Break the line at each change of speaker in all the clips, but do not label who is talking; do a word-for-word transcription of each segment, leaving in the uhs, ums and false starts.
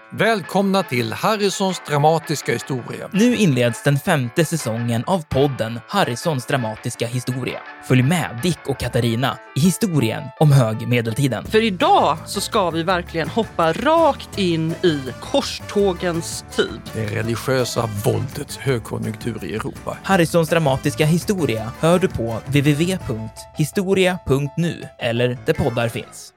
Välkomna till Harrisons dramatiska historia.
Nu inleds den femte säsongen av podden Harrisons dramatiska historia. Följ med Dick och Katarina i historien om högmedeltiden.
För idag så ska vi verkligen hoppa rakt in i korstågens tid.
Det religiösa våldets högkonjunktur i Europa.
Harrisons dramatiska historia hör du på w w w punkt historia punkt nu eller där poddar finns.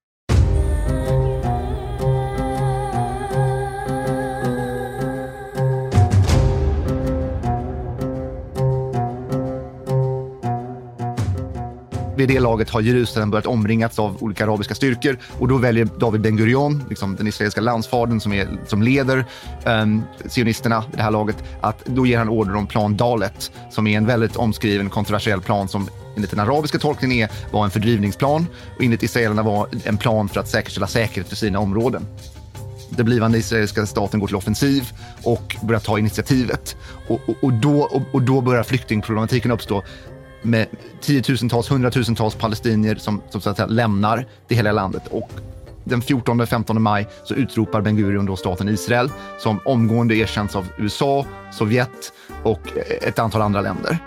Vid det laget har Jerusalem börjat omringats av olika arabiska styrkor och då väljer David Ben Gurion, liksom den israeliska landsfadern som, är, som leder um, sionisterna i det här laget, att då ger han order om plan Dalet som är en väldigt omskriven kontroversiell plan som enligt den arabiska tolkningen är, var en fördrivningsplan och enligt israelerna var en plan för att säkerställa säkerhet för sina områden. Den blivande israeliska staten går till offensiv och börjar ta initiativet och, och, och, då, och, och då börjar flyktingproblematiken uppstå med tiotusentals, hundratusentals palestinier som, som så att säga, lämnar det hela landet. Och den fjortonde femtonde maj så utropar Ben Gurion då staten Israel som omgående erkänns av U S A, Sovjet och ett antal andra länder.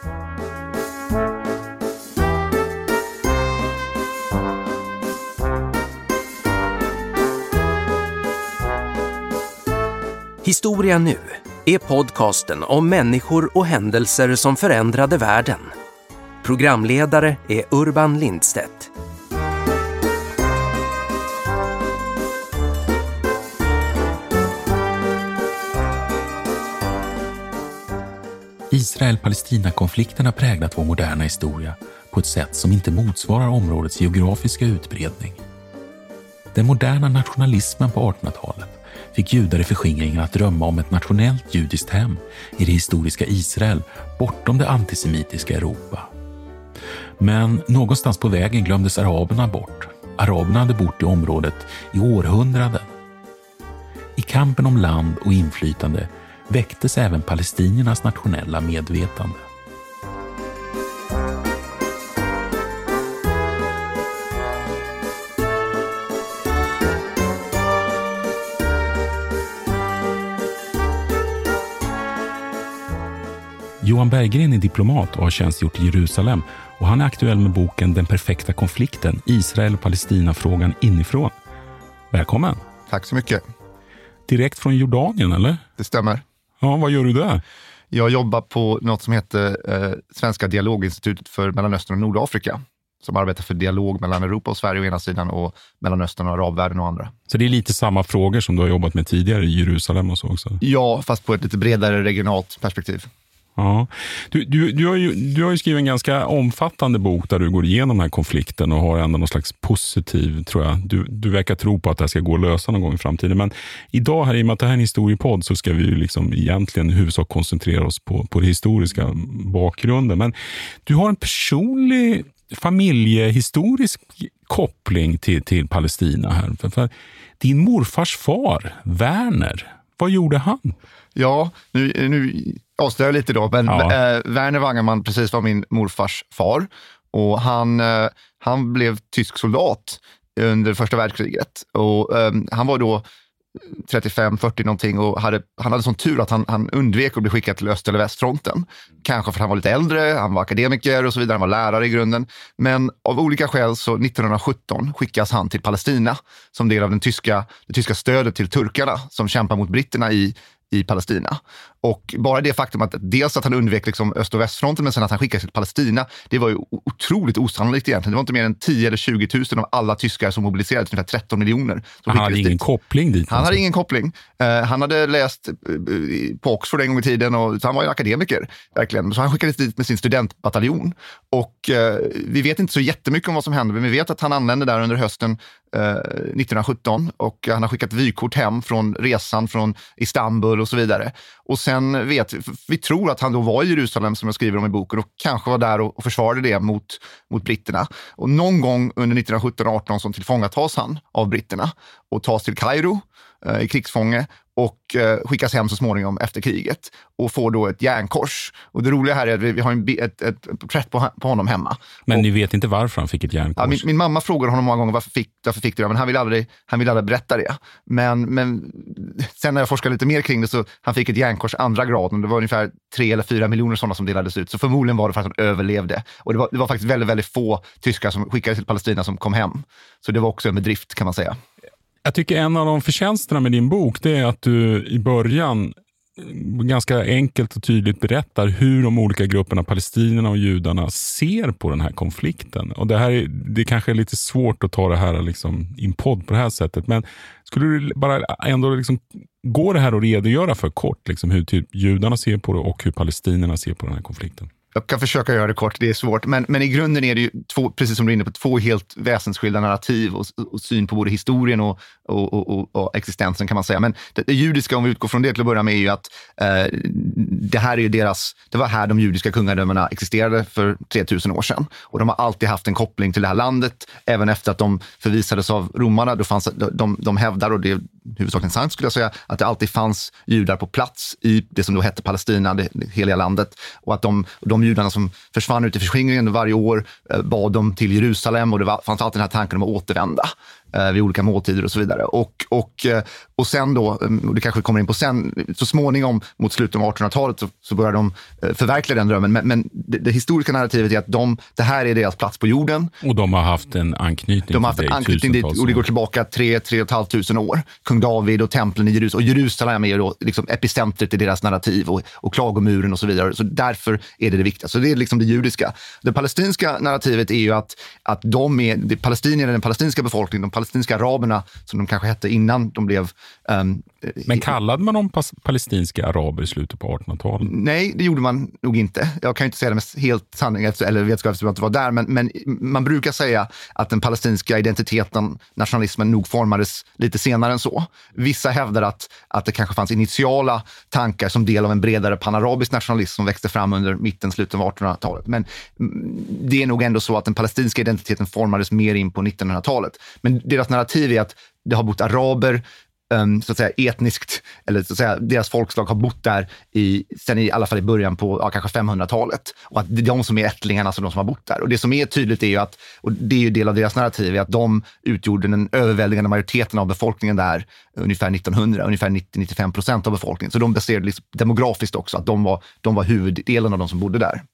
Historia nu är podcasten om människor och händelser som förändrade världen. Programledare är Urban Lindstedt.
Israel-Palestina-konflikten har präglat vår moderna historia på ett sätt som inte motsvarar områdets geografiska utbredning. Den moderna nationalismen på artonhundratalet fick judar i förskingringen att drömma om ett nationellt judiskt hem i det historiska Israel bortom det antisemitiska Europa. Men någonstans på vägen glömdes araberna bort. Araberna hade bott i området i århundraden. I kampen om land och inflytande väcktes även palestiniernas nationella medvetande. Johan Berggren är diplomat och har tjänstgjort i Jerusalem och han är aktuell med boken Den perfekta konflikten, Israel- och Palestina-frågan inifrån. Välkommen!
Tack så mycket.
Direkt från Jordanien, eller?
Det stämmer.
Ja, vad gör du där?
Jag jobbar på något som heter eh, Svenska dialoginstitutet för Mellanöstern och Nordafrika som arbetar för dialog mellan Europa och Sverige å ena sidan och Mellanöstern och arabvärlden och andra.
Så det är lite samma frågor som du har jobbat med tidigare i Jerusalem och så också?
Ja, fast på ett lite bredare regionalt perspektiv.
Ja. Du, du, du, har ju, du har ju skrivit en ganska omfattande bok där du går igenom den här konflikten och har ändå någon slags positiv, tror jag. Du, du verkar tro på att det här ska gå att lösa någon gång i framtiden. Men idag här, i och med att det här är en historiepodd, så ska vi ju liksom egentligen i huvudsak koncentrera oss på, på det historiska bakgrunden. Men du har en personlig familjehistorisk koppling till, till Palestina här. För, för din morfars far, Werner, vad gjorde han?
Ja, nu... nu... avslöjar lite då, men ja. eh, Werner Wangerman precis var min morfars far och han, eh, han blev tysk soldat under första världskriget och eh, han var då trettiofem fyrtio någonting och hade, han hade sån tur att han, han undvek att bli skickad till öst- eller västfronten. Kanske för att han var lite äldre, han var akademiker och så vidare, han var lärare i grunden. Men av olika skäl så nittonhundrasjutton skickas han till Palestina som del av den tyska, det tyska stödet till turkarna som kämpar mot britterna i i Palestina. Och bara det faktum att dels att han undvek liksom öst- och västfronten men sen att han skickades till Palestina, det var ju otroligt osannolikt egentligen. Det var inte mer än tio eller tjugo tusen av alla tyskar som mobiliserades, ungefär tretton miljoner.
Han hade ingen dit. koppling dit.
Han alltså. hade ingen koppling. Uh, han hade läst uh, på Oxford en gång i tiden och så han var en akademiker, verkligen. Så han skickades dit med sin studentbataljon. Och uh, vi vet inte så jättemycket om vad som hände, men vi vet att han anlände där under hösten uh, nittonhundrasjutton och han har skickat vykort hem från resan från Istanbul och så vidare. Och sen ingen vet. Vi tror att han då var i Jerusalem, som jag skriver om i boken, och kanske var där och försvarade det mot, mot britterna. Och någon gång under nittonhundrasjutton arton så tillfångatas han av britterna och tas till Kairo eh, i krigsfånge och eh, skickas hem så småningom efter kriget och får då ett järnkors. Och det roliga här är att vi, vi har en, ett, ett porträtt på, på honom hemma.
Men
och,
ni vet inte varför han fick ett järnkors?
Ja, min, min mamma frågade honom många gånger varför fick, varför fick du det, men han ville aldrig, han ville aldrig berätta det. Men, men sen när jag forskade lite mer kring det så han fick ett järnkors andra graden. Det var ungefär tre eller fyra miljoner sådana som delades ut. Så förmodligen var det för att han överlevde. Och det var, det var faktiskt väldigt, väldigt få tyskar som skickades till Palestina som kom hem. Så det var också en bedrift, kan man säga.
Jag tycker en av de förtjänsterna med din bok, det är att du i början ganska enkelt och tydligt berättar hur de olika grupperna, palestinierna och judarna, ser på den här konflikten. Och det här är, det kanske är lite svårt att ta det här liksom in podd på det här sättet, men skulle du bara ändå liksom gå det här och redogöra för kort liksom hur typ judarna ser på det och hur palestinierna ser på den här konflikten?
Jag kan försöka göra det kort, det är svårt. Men, men i grunden är det ju, två, precis som du är inne på, två helt väsensskilda narrativ och, och syn på både historien och, och, och, och existensen, kan man säga. Men det, det judiska, om vi utgår från det till att börja med, är ju att eh, det här är ju deras, det var här de judiska kungadömena existerade för tre tusen år sedan. Och de har alltid haft en koppling till det här landet, även efter att de förvisades av romarna. Då fanns, de, de hävdar, och det är huvudsakligen sant skulle jag säga, att det alltid fanns judar på plats i det som då hette Palestina, det, det heliga landet. Och att de, de judarna som försvann ut i förskingringen varje år eh, bad dem till Jerusalem, och det var, fanns alltid den här tanken om att återvända eh, vid olika måltider och så vidare. Och, och, eh, och sen då, och det kanske kommer in på sen, så småningom mot slutet av artonhundratalet så, så börjar de eh, förverkliga den drömmen. Men, men det, det historiska narrativet är att de, det här är deras plats på jorden.
Och de har haft en anknytning
de har haft
till
en anknytning dit, och det går tillbaka tre, tre och ett halvt tusen år. Kung David och templen i Jerusalem. Och Jerusalem är ju då liksom epicentret i deras narrativ och, och klagomuren och så vidare. Så därför är det det viktiga. Så det är liksom det judiska. Det palestinska narrativet är ju att, att de är, det palestinierna, den palestinska befolkningen, de palestinska araberna, som de kanske hette innan de blev... Um,
Men kallade man dem pas- palestinska araber i slutet på artonhundratalet?
Nej, det gjorde man nog inte. Jag kan inte säga det med helt sanning eller vetskap eftersom jag inte var där, men, men man brukar säga att den palestinska identiteten, nationalismen, nog formades lite senare än så. Vissa hävdar att, att det kanske fanns initiala tankar som del av en bredare panarabisk nationalism som växte fram under mitten, slutet av artonhundratalet. Men det är nog ändå så att den palestinska identiteten formades mer in på nittonhundratalet. Men deras narrativ är att det har bott araber, Um, så att säga etniskt, eller så att säga deras folkslag har bott där i, sen i alla fall i början på ja, kanske femhundratalet, och att det är de som är ättlingarna, alltså de som har bott där. Och det som är tydligt är ju att, och det är ju del av deras narrativ, är att de utgjorde den överväldigande majoriteten av befolkningen där ungefär nittonhundra, ungefär nittio till nittiofem procent av befolkningen. Så de baserade liksom demografiskt också att de var, de var huvuddelen av de som bodde där.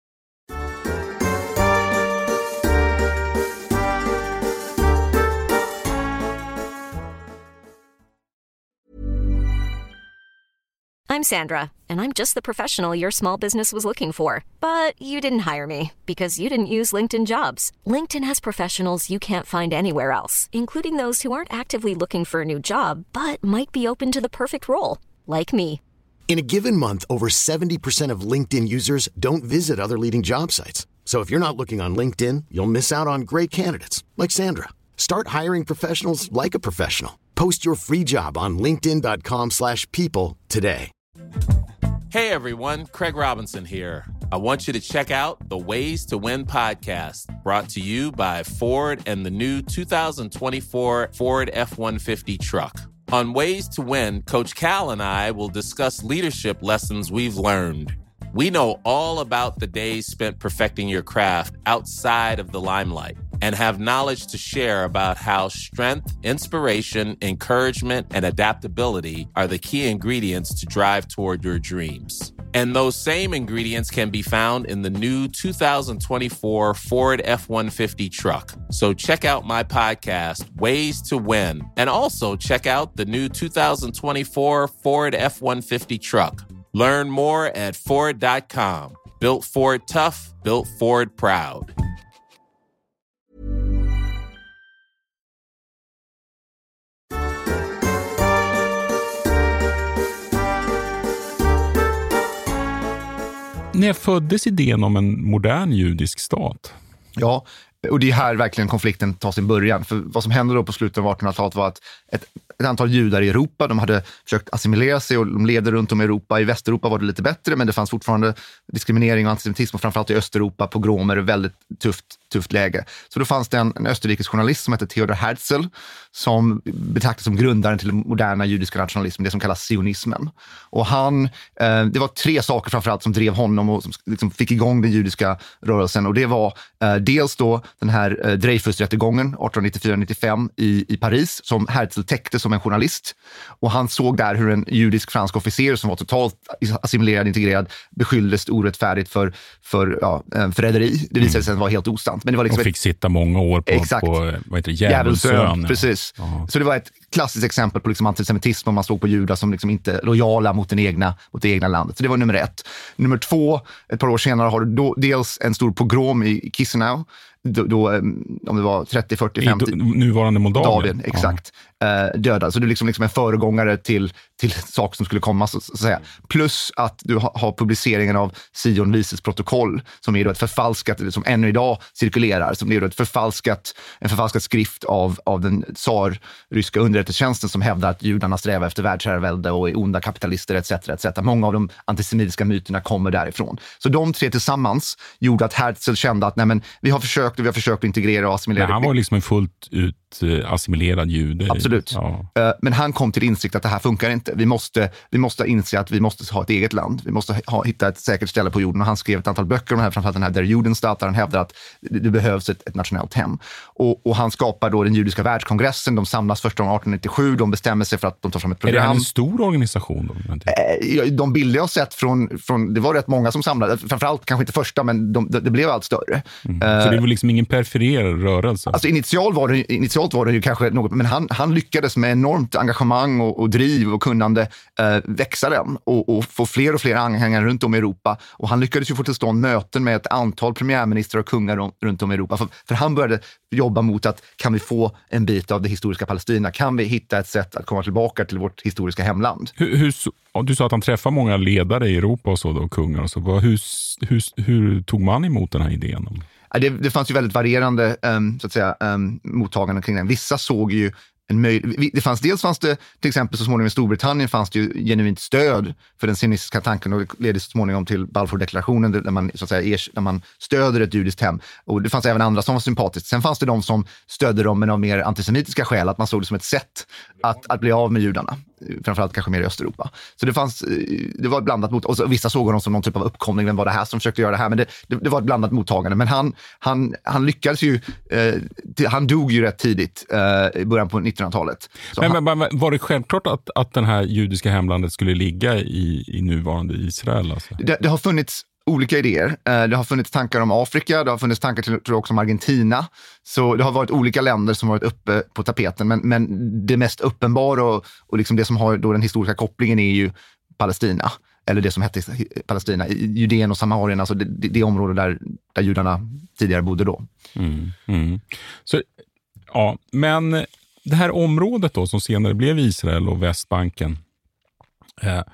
I'm Sandra, and I'm just the professional your small business was looking for. But you didn't hire me because you didn't use LinkedIn Jobs. LinkedIn has professionals you can't find anywhere else, including those who aren't actively looking for a new job, but might be open to the perfect role, like me.
In a given month, over seventy percent of LinkedIn users don't visit other leading job sites. So if you're not looking on LinkedIn, you'll miss out on great candidates, like Sandra. Start hiring professionals like a professional. Post your free job on linkedin.com slash people today.
Hey everyone, Craig Robinson here. I want you to check out the Ways to Win podcast, brought to you by Ford and the new two thousand twenty-four Ford F one fifty truck. On Ways to Win, Coach Cal and I will discuss leadership lessons we've learned. We know all about the days spent perfecting your craft outside of the limelight and have knowledge to share about how strength, inspiration, encouragement, and adaptability are the key ingredients to drive toward your dreams. And those same ingredients can be found in the new two thousand twenty-four Ford F one fifty truck. So check out my podcast, Ways to Win, and also check out the new two thousand twenty-four Ford F one fifty truck. Learn more at Ford dot com. Built Ford tough, built Ford proud.
När föddes idén om en modern judisk stat?
Ja, och det är här verkligen konflikten tar sin början. För vad som hände då på slutet av artonhundratalet var att ett, ett antal judar i Europa. De hade försökt assimilera sig och de levde runt om i Europa. I Västeuropa var det lite bättre, men det fanns fortfarande diskriminering och antisemitism, och framförallt i Östeuropa, pogromer, väldigt tufft, tufft läge. Så då fanns det en, en österrikisk journalist som hette Theodor Herzl som betraktas som grundaren till den moderna judiska nationalismen, det som kallas sionismen. Och han, eh, det var tre saker framförallt som drev honom och som liksom fick igång den judiska rörelsen, och det var eh, dels då den här eh, Dreyfus-rättegången arton nittiofyra nittiofem i, i Paris, som Herzl täckte som en journalist, och han såg där hur en judisk fransk officer som var totalt assimilerad, integrerad, beskylldes orättfärdigt för, för ja, förräderi. Det visade sig att det var helt osant. Men det var liksom
och fick ett, sitta många år på,
exakt,
på vad heter det, Djävulsön.
Precis.
Ja.
Så det var ett klassiskt exempel på liksom antisemitism, om man såg på judar som liksom inte lojala mot, den egna, mot det egna landet. Så det var nummer ett. Nummer två, ett par år senare har du då dels en stor pogrom i Chisinau, Då, då, om det var trettio, fyrtio, femtio...
I nuvarande Moldavien.
Moldavien, exakt. Ja. Döda. Så du är liksom, liksom en föregångare till, till saker som skulle komma, så, så att säga. Plus att du har, har publiceringen av Sion Vises protokoll, som är då ett förfalskat, som ännu idag cirkulerar, som är då ett förfalskat, en förfalskat skrift av, av den tsar-ryska underrättelsetjänsten, som hävdar att judarna strävar efter världsherravälde och är onda kapitalister et cetera et cetera. Många av de antisemitiska myterna kommer därifrån. Så de tre tillsammans gjorde att Herzl kände att nej, men, vi har försökt och vi har försökt integrera och assimilera.
Men han var liksom en fullt ut assimilerad jude.
Absolut.
Ja.
Men han kom till insikt att det här funkar inte. Vi måste, vi måste inse att vi måste ha ett eget land. Vi måste ha, hitta ett säkert ställe på jorden. Och han skrev ett antal böcker om det här, framförallt den här Der Judenstaat, där han hävdar att det behövs ett, ett nationellt hem. Och, och han skapar då den judiska världskongressen. De samlas först om arton nittiosju. De bestämmer sig för att de tar fram ett program.
Är det en stor organisation då?
De bilder jag har sett från, från, det var rätt många som samlade. Framförallt kanske inte första, men de, det blev allt större.
Mm. Så det var liksom ingen perifererad rörelse?
Alltså initial var det, initialt var det ju kanske något, men han, han lyckades med enormt engagemang och, och driv och kunnande eh, växa den och, och få fler och fler anhängare runt om i Europa. Och han lyckades ju få till stånd möten med ett antal premiärministrar och kungar runt om i Europa. För, för han började jobba mot att kan vi få en bit av det historiska Palestina? Kan vi hitta ett sätt att komma tillbaka till vårt historiska hemland?
Hur, hur, du sa att han träffar många ledare i Europa och så då, kungar och så. Hur, hur, hur tog man emot den här idén?
Det, det fanns ju väldigt varierande um, så att säga, um, mottaganden kring den. Vissa såg ju en möjlighet. Det fanns, dels fanns det till exempel så småningom i Storbritannien fanns det ju genuint stöd för den sionistiska tanken, och det ledde så småningom till Balfour-deklarationen där man, så att säga, er, där man stöder ett judiskt hem. Och det fanns även andra som var sympatiskt. Sen fanns det de som stödde dem men av mer antisemitiska skäl, att man såg det som ett sätt att, att bli av med judarna. Framförallt kanske mer i Östeuropa. Så det fanns, det var ett blandat mot, och så, vissa såg honom som någon typ av uppkomling, vem var det här som försökte göra det här, men det, det, det var ett blandat mottagande. Men han, han, han lyckades ju, eh, till, han dog ju rätt tidigt eh, i början på nittonhundratalet.
Men,
han,
men var det självklart att, att den här judiska hemlandet skulle ligga i, i nuvarande Israel? Alltså?
Det, det har funnits olika idéer. Det har funnits tankar om Afrika, det har funnits tankar till, tror jag, också om Argentina. Så det har varit olika länder som har varit uppe på tapeten. Men, men det mest uppenbara och, och liksom det som har då den historiska kopplingen är ju Palestina. Eller det som hette Palestina, Judeen och Samarien, alltså det, det, det område där, där judarna tidigare bodde då.
Mm, mm. Så, ja, men det här området då som senare blev Israel och Västbanken, eh,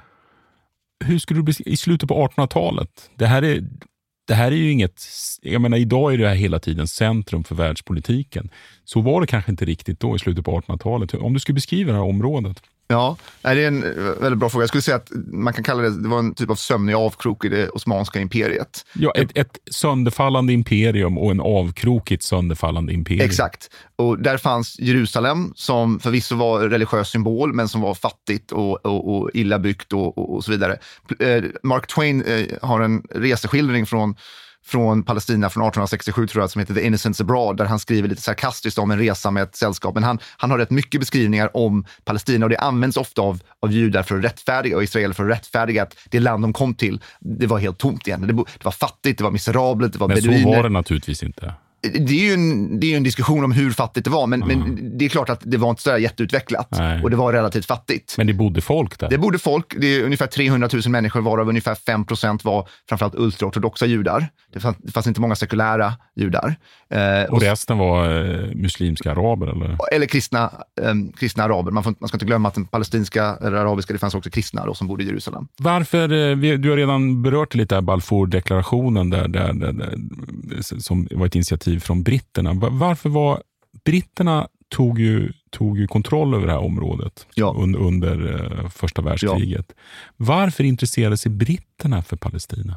hur skulle du beskriva i slutet på artonhundratalet? Det här är det här är ju inget, jag menar idag är det här hela tiden centrum för världspolitiken. Så var det kanske inte riktigt då i slutet på artonhundratalet. Om du skulle beskriva det här området.
Ja, det är en väldigt bra fråga. Jag skulle säga att man kan kalla det, det var en typ av sömnig avkrok i det osmanska imperiet.
Ja, ett, ett sönderfallande imperium och en avkrokigt sönderfallande imperium.
Exakt. Och där fanns Jerusalem som förvisso var en religiös symbol men som var fattigt och, och, och illa byggt och, och, och så vidare. Mark Twain har en reseskildring från från Palestina från arton sextiosju tror jag, som heter The Innocents Abroad, där han skriver lite sarkastiskt om en resa med ett sällskap. Men han, han har rätt mycket beskrivningar om Palestina, och det används ofta av, av judar för att rättfärdiga och israeler för att rättfärdiga att det land de kom till, det var helt tomt igen. Det, det var fattigt, det var miserabelt, det var
men
beduiner.
Men så var det naturligtvis inte.
Det är ju en, det är ju en diskussion om hur fattigt det var, men, mm. men det är klart att det var inte så där jätteutvecklat. Nej. Och det var relativt fattigt.
Men det bodde folk där?
Det bodde folk, det är ungefär trehundratusen människor, varav ungefär fem procent var framförallt ultraortodoxa judar. Det fanns, det fanns inte många sekulära judar.
Eh, och resten var eh, muslimska araber? Eller,
eller kristna, eh, kristna araber. Man, får, man ska inte glömma att den palestinska eller arabiska, det fanns också kristna då, som bodde i Jerusalem.
Varför, eh, vi, du har redan berört lite här Balfour-deklarationen där, där, där, där, som var ett initiativ från britterna. Varför var britterna tog ju tog ju kontroll över det här området
ja.
under, under uh, första världskriget. Ja. Varför intresserade sig britterna för Palestina?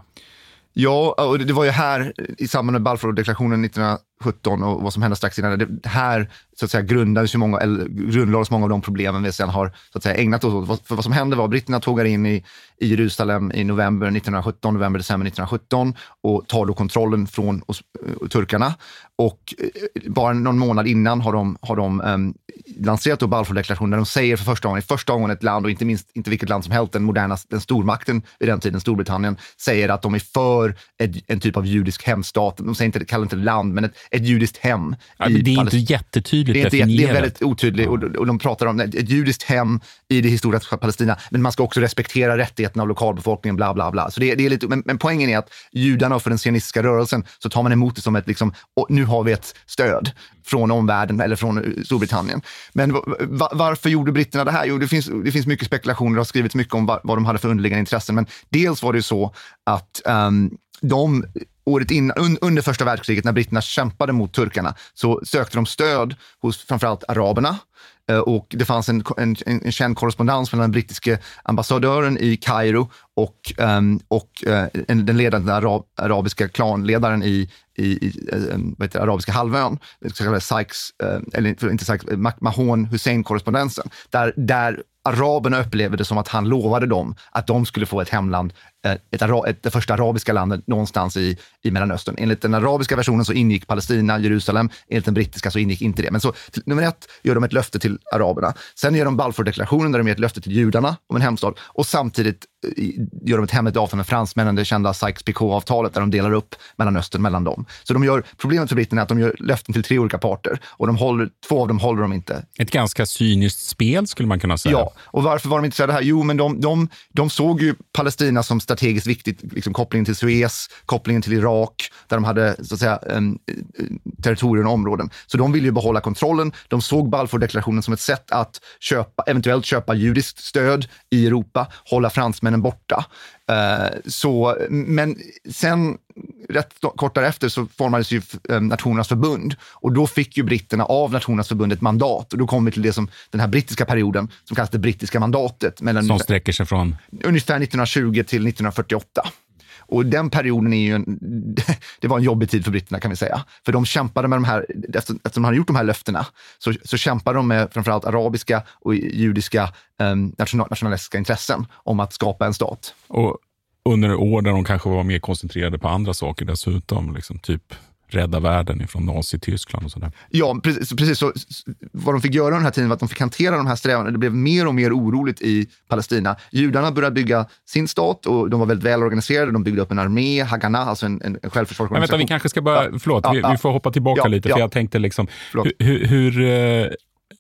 Ja, och det var ju här i samband med Balfour-deklarationen nittonhundrasjutton och vad som hände strax innan. Det här så att säga grundades ju många, eller grundlades många av de problemen vi sedan har så att säga ägnat oss åt. För vad som hände var att britterna tågar in i, i Jerusalem i november nittonhundrasjutton, november-december nittonhundrasjutton och tar då kontrollen från oss, uh, turkarna. Och uh, bara någon månad innan har de, har de um, lanserat då Balfour-deklarationen där de säger för första gången, i första gången ett land och inte minst inte vilket land som helst, den moderna den stormakten i den tiden, Storbritannien, säger att de är för ett, en typ av judisk hemstat. De säger inte, kallar inte land, men ett, ett judiskt hem.
Ja, men det är inte jättetydligt
det är,
definierat.
Det är väldigt otydligt och, och de pratar om ett, ett judiskt hem i det historiska Palestina, men man ska också respektera rättigheterna av lokalbefolkningen, bla bla bla. Så det, det är lite, men, men poängen är att judarna och för den sionistiska rörelsen så tar man emot det som ett liksom, nu har vi ett stöd från omvärlden eller från Storbritannien. Men va, varför gjorde britterna det här? Jo, det finns, det finns mycket spekulationer, det har skrivits mycket om vad, vad de hade för underliggande intressen, men dels var det ju så att um, de året innan, un, under första världskriget när britterna kämpade mot turkarna så sökte de stöd hos framförallt araberna. Och det fanns en, en, en känd korrespondens mellan den brittiske ambassadören i Kairo och, um, och uh, en, den ledande arab, arabiska klanledaren i, i, i um, vad heter det, arabiska halvön, så kallade Sykes, uh, eller inte Sykes, Mahon Hussein-korrespondensen, där, där araberna upplevde det som att han lovade dem att de skulle få ett hemland, ett, ett, ett, det första arabiska landet någonstans i, i Mellanöstern. Enligt den arabiska versionen så ingick Palestina, Jerusalem, enligt den brittiska så ingick inte det. Men så till, nummer ett gör de ett löfte till araberna. Sen gör de Balfour-deklarationen där de ger ett löfte till judarna om en hemstad och samtidigt gör de ett hemligt avtal med fransmännen, det kända Sykes-Picot-avtalet där de delar upp Mellanöstern mellan dem. Så de gör, problemet för britterna är att de gör löften till tre olika parter och de håller, två av dem håller de inte.
Ett ganska cyniskt spel skulle man kunna säga.
Ja, och varför var de inte så det här? Jo, men de, de, de såg ju Palestina som strategiskt viktigt, liksom kopplingen till Suez, kopplingen till Irak, där de hade så att säga um, territorier och områden. Så de ville ju behålla kontrollen. De såg Balfour-deklarationen som ett sätt att köpa, eventuellt köpa judiskt stöd i Europa, hålla fransmännen borta. Uh, så, men sen rätt kort därefter så formades ju um, Nationernas förbund och då fick ju britterna av Nationernas förbund ett mandat och då kom vi till det som den här brittiska perioden som kallas det brittiska mandatet. Mellan
som sträcker sig från?
Ungefär nittonhundratjugo till nittonhundrafyrtioåtta. Och den perioden är ju en, det var en jobbig tid för britterna kan vi säga. För de kämpade med de här, eftersom de hade gjort de här löftena, så, så kämpade de med framförallt arabiska och judiska um, national, nationalistiska intressen om att skapa en stat.
Och under år där de kanske var mer koncentrerade på andra saker dessutom, liksom typ rädda världen ifrån Nazi-Tyskland och sådär.
Ja, precis. precis så, vad de fick göra den här tiden var att de fick hantera de här strävandena. Det blev mer och mer oroligt i Palestina. Judarna började bygga sin stat och de var väldigt väl organiserade. De byggde upp en armé, Haganah, alltså en, en självförsvarsorganisation.
Men vänta, vi kanske ska bara, förlåt, ja, vi, ja, vi får hoppa tillbaka ja, lite, för ja. jag tänkte liksom, hur, hur, hur,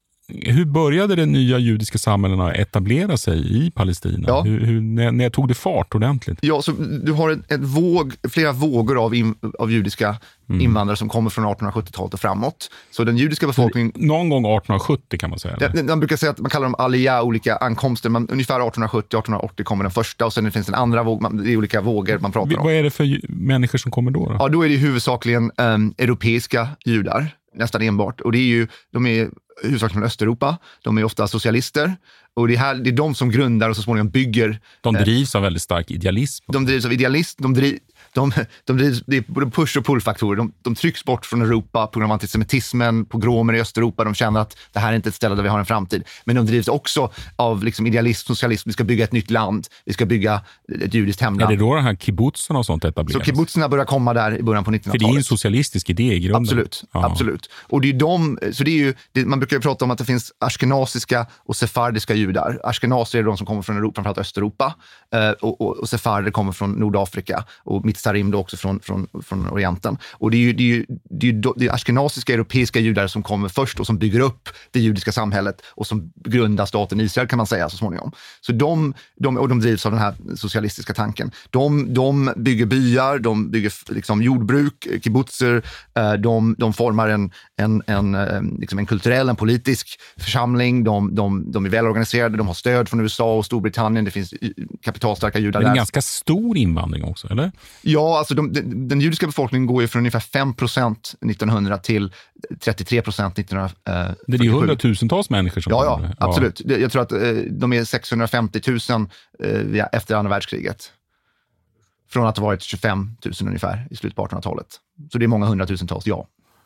hur började det nya judiska samhällena etablera sig i Palestina? Ja. Hur, hur, när, när tog det fart ordentligt?
Ja, så du har ett, ett våg, flera vågor av, in, av judiska mm. invandrare som kommer från artonhundrasjuttiotalet och framåt. Så den judiska befolkningen...
Någon gång artonhundrasjuttio kan man säga.
Det, man brukar säga att man kallar dem aliyah, olika ankomster. Man, ungefär artonhundrasjuttio artonhundraåttio kommer den första och sen finns en andra våg. Man, det är olika vågor man pratar om.
Vad är det för människor som kommer då? då?
Ja, då är det huvudsakligen um, europeiska judar. Nästan enbart. Och det är ju, de är huvudsakligen från Östeuropa. De är ofta socialister. Och det är, här, det är de som grundar och så småningom bygger.
De drivs av väldigt stark idealism.
De drivs av idealism. De drivs, de, de drivs, det är både push- och pull-faktorer. De, de trycks bort från Europa på grund av antisemitismen, pogromer i Östeuropa. De känner att det här är inte ett ställe där vi har en framtid. Men de drivs också av liksom idealism, socialism. Vi ska bygga ett nytt land. Vi ska bygga ett judiskt hemland.
Är det då de här kibbutzerna och sånt etableras?
Så kibbutzerna börjar komma där i början på nittonhundratalet.
För det är en socialistisk idé i grunden.
Absolut, ja. absolut. Och det är de, så det är ju, det, man brukar ju prata om att det finns ashkenaziska och sefardiska judar. Ashkenazer är de som kommer från Europa, framförallt Östeuropa. Eh, och, och, och sefarder kommer från Nordafrika. Och Mitzarim då också från, från, från Orienten. Och det är ju, det är ju, det är ju det är ashkenaziska europeiska judar som kommer först och som bygger upp det judiska samhället och som grundar staten Israel kan man säga så småningom. Så de, de, och de drivs av den här socialistiska tanken. De, de bygger byar, de bygger liksom jordbruk, kibbutzer, eh, de, de formar en, en, en, liksom en kulturell, en politisk församling. De, de, de är välorganiserade, de har stöd från U S A och Storbritannien. Det finns kapitalstarka judar där.
Det är en ganska stor invandring också, eller?
Ja, alltså de, den, den judiska befolkningen går ju från ungefär fem procent nittonhundra till trettiotre procent nittonhundrafyrtiosju.
Det är ju hundratusentals människor som
Ja, ja,
kommer.
absolut. Ja. Jag tror att eh, de är sexhundrafemtio tusen eh, efter andra världskriget. Från att ha varit tjugofem tusen ungefär i slutet på artonhundratalet. Så det är många hundratusentals, ja.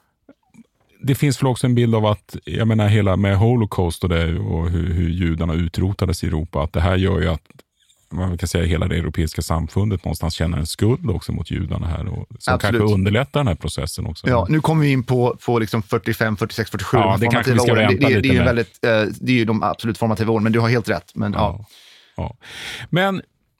Det finns väl också en bild av att, jag menar hela med Holocaust och, det, och hur, hur judarna utrotades i Europa, att det här gör ju att man kan säga hela det europeiska samfundet någonstans känner en skuld också mot judarna här och som
Absolut.
kanske underlättar den här processen också.
Ja, nu kommer vi in på, på liksom fyrtiofem, fyrtiosex, fyrtiosju.
Ja, det kanske vi ska
åren.
vänta
det, det,
lite
det är ju
med.
väldigt, eh, det är ju de absolut formativa åren, men du har helt rätt. Men, ja.
Ja. Ja. Men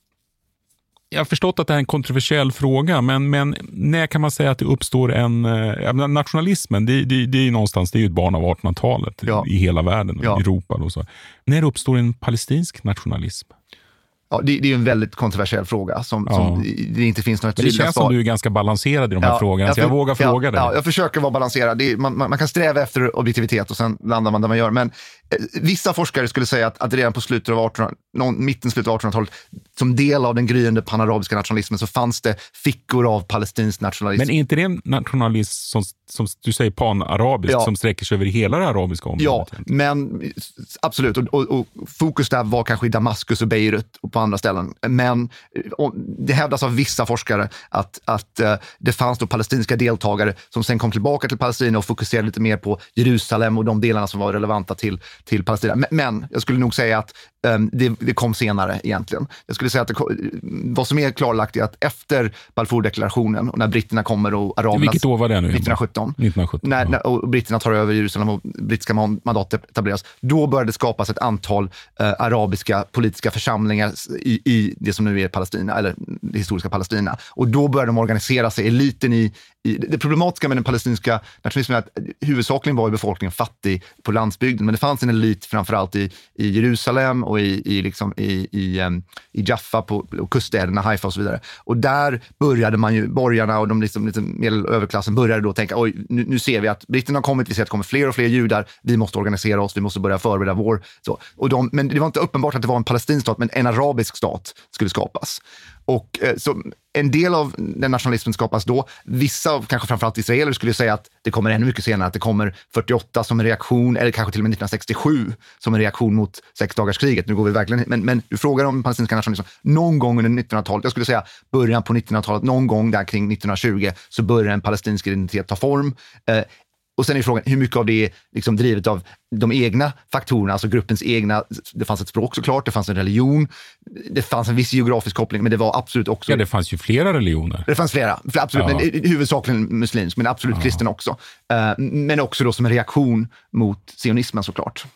jag har förstått att det är en kontroversiell fråga, men, men när kan man säga att det uppstår en eh, nationalismen? Det, det, det är ju någonstans, det är ju ett barn av artonhundratalet
Ja.
i hela världen,
Ja.
i Europa. Och så. När uppstår en palestinsk nationalism?
Ja, det, det är ju en väldigt kontroversiell fråga som,
Ja.
som det inte finns några
Men det
tydliga
känns
svar.
som du är ganska balanserad i de här
Ja,
frågorna, så
för-
jag vågar
ja,
fråga dig.
Ja, jag försöker vara balanserad. Det är, man, man, man kan sträva efter objektivitet och sen landar man där man gör. Men eh, vissa forskare skulle säga att, att redan på slutet av artonhundratalet, någon, mitten, slutet av artonhundratalet, som del av den gryende panarabiska nationalismen så fanns det fickor av palestinsk nationalism.
Men är inte det en nationalism som, som du säger pan-arabisk,
Ja.
som sträcker sig över hela det arabiska området?
Ja, men absolut. Och, och, och fokus där var kanske i Damaskus och Beirut och på andra ställen. Men och det hävdas av vissa forskare att, att uh, det fanns då palestinska deltagare som sen kom tillbaka till Palestina och fokuserade lite mer på Jerusalem och de delarna som var relevanta till, till Palestina. Men, men jag skulle nog säga att um, det, det kom senare egentligen. Jag skulle säga att det kom, vad som är klarlagt är att efter Balfour-deklarationen och när britterna kommer och araberna...
Vilket år var det nu?
nittonhundrasjutton.
nittonhundrasjutton
När,
ja.
när och britterna tar över Jerusalem och brittiska mandat etableras, då började det skapas ett antal eh, arabiska politiska församlingar i, i det som nu är Palestina, eller det historiska Palestina. Och då började de organisera sig, eliten i, i det problematiska med den palestinska nationalismen är att huvudsakligen var ju befolkningen fattig på landsbygden, men det fanns en elit framförallt i, i Jerusalem och i, i, liksom, i, i, um, i Jaffa på och kuststäderna, Haifa och så vidare. Och där började man ju, borgarna och de liksom, lite medelöverklassen började då tänka, oj, nu, nu ser vi att britterna har kommit, vi ser att det kommer fler och fler judar, vi måste organisera oss, vi måste börja förbereda vår... Så. Och de, men det var inte uppenbart att det var en palestinsk stat, men en arabisk stat skulle skapas. Och eh, så en del av den nationalismen skapas då. Vissa, kanske framförallt israeler, skulle säga att det kommer ännu mycket senare, att det kommer fyrtioåtta som en reaktion, eller kanske till och med nittonhundrasextiosju som en reaktion mot sexdagarskriget. Nu går vi verkligen, men, men du frågar om palestinska nationalismen. Någon gång under nittonhundratalet, jag skulle säga början på nittonhundratalet, någon gång där kring nittonhundratjugo så börjar en palestinsk identitet ta form. Eh, Och sen är frågan hur mycket av det är liksom drivet av de egna faktorerna, alltså gruppens egna, det fanns ett språk såklart, det fanns en religion, det fanns en viss geografisk koppling, men det var absolut också...
Ja, det fanns ju flera religioner.
Det fanns flera, absolut,
Ja.
men huvudsakligen muslimsk, men absolut
Ja.
kristen också. Uh, men också då som en reaktion mot sionismen såklart.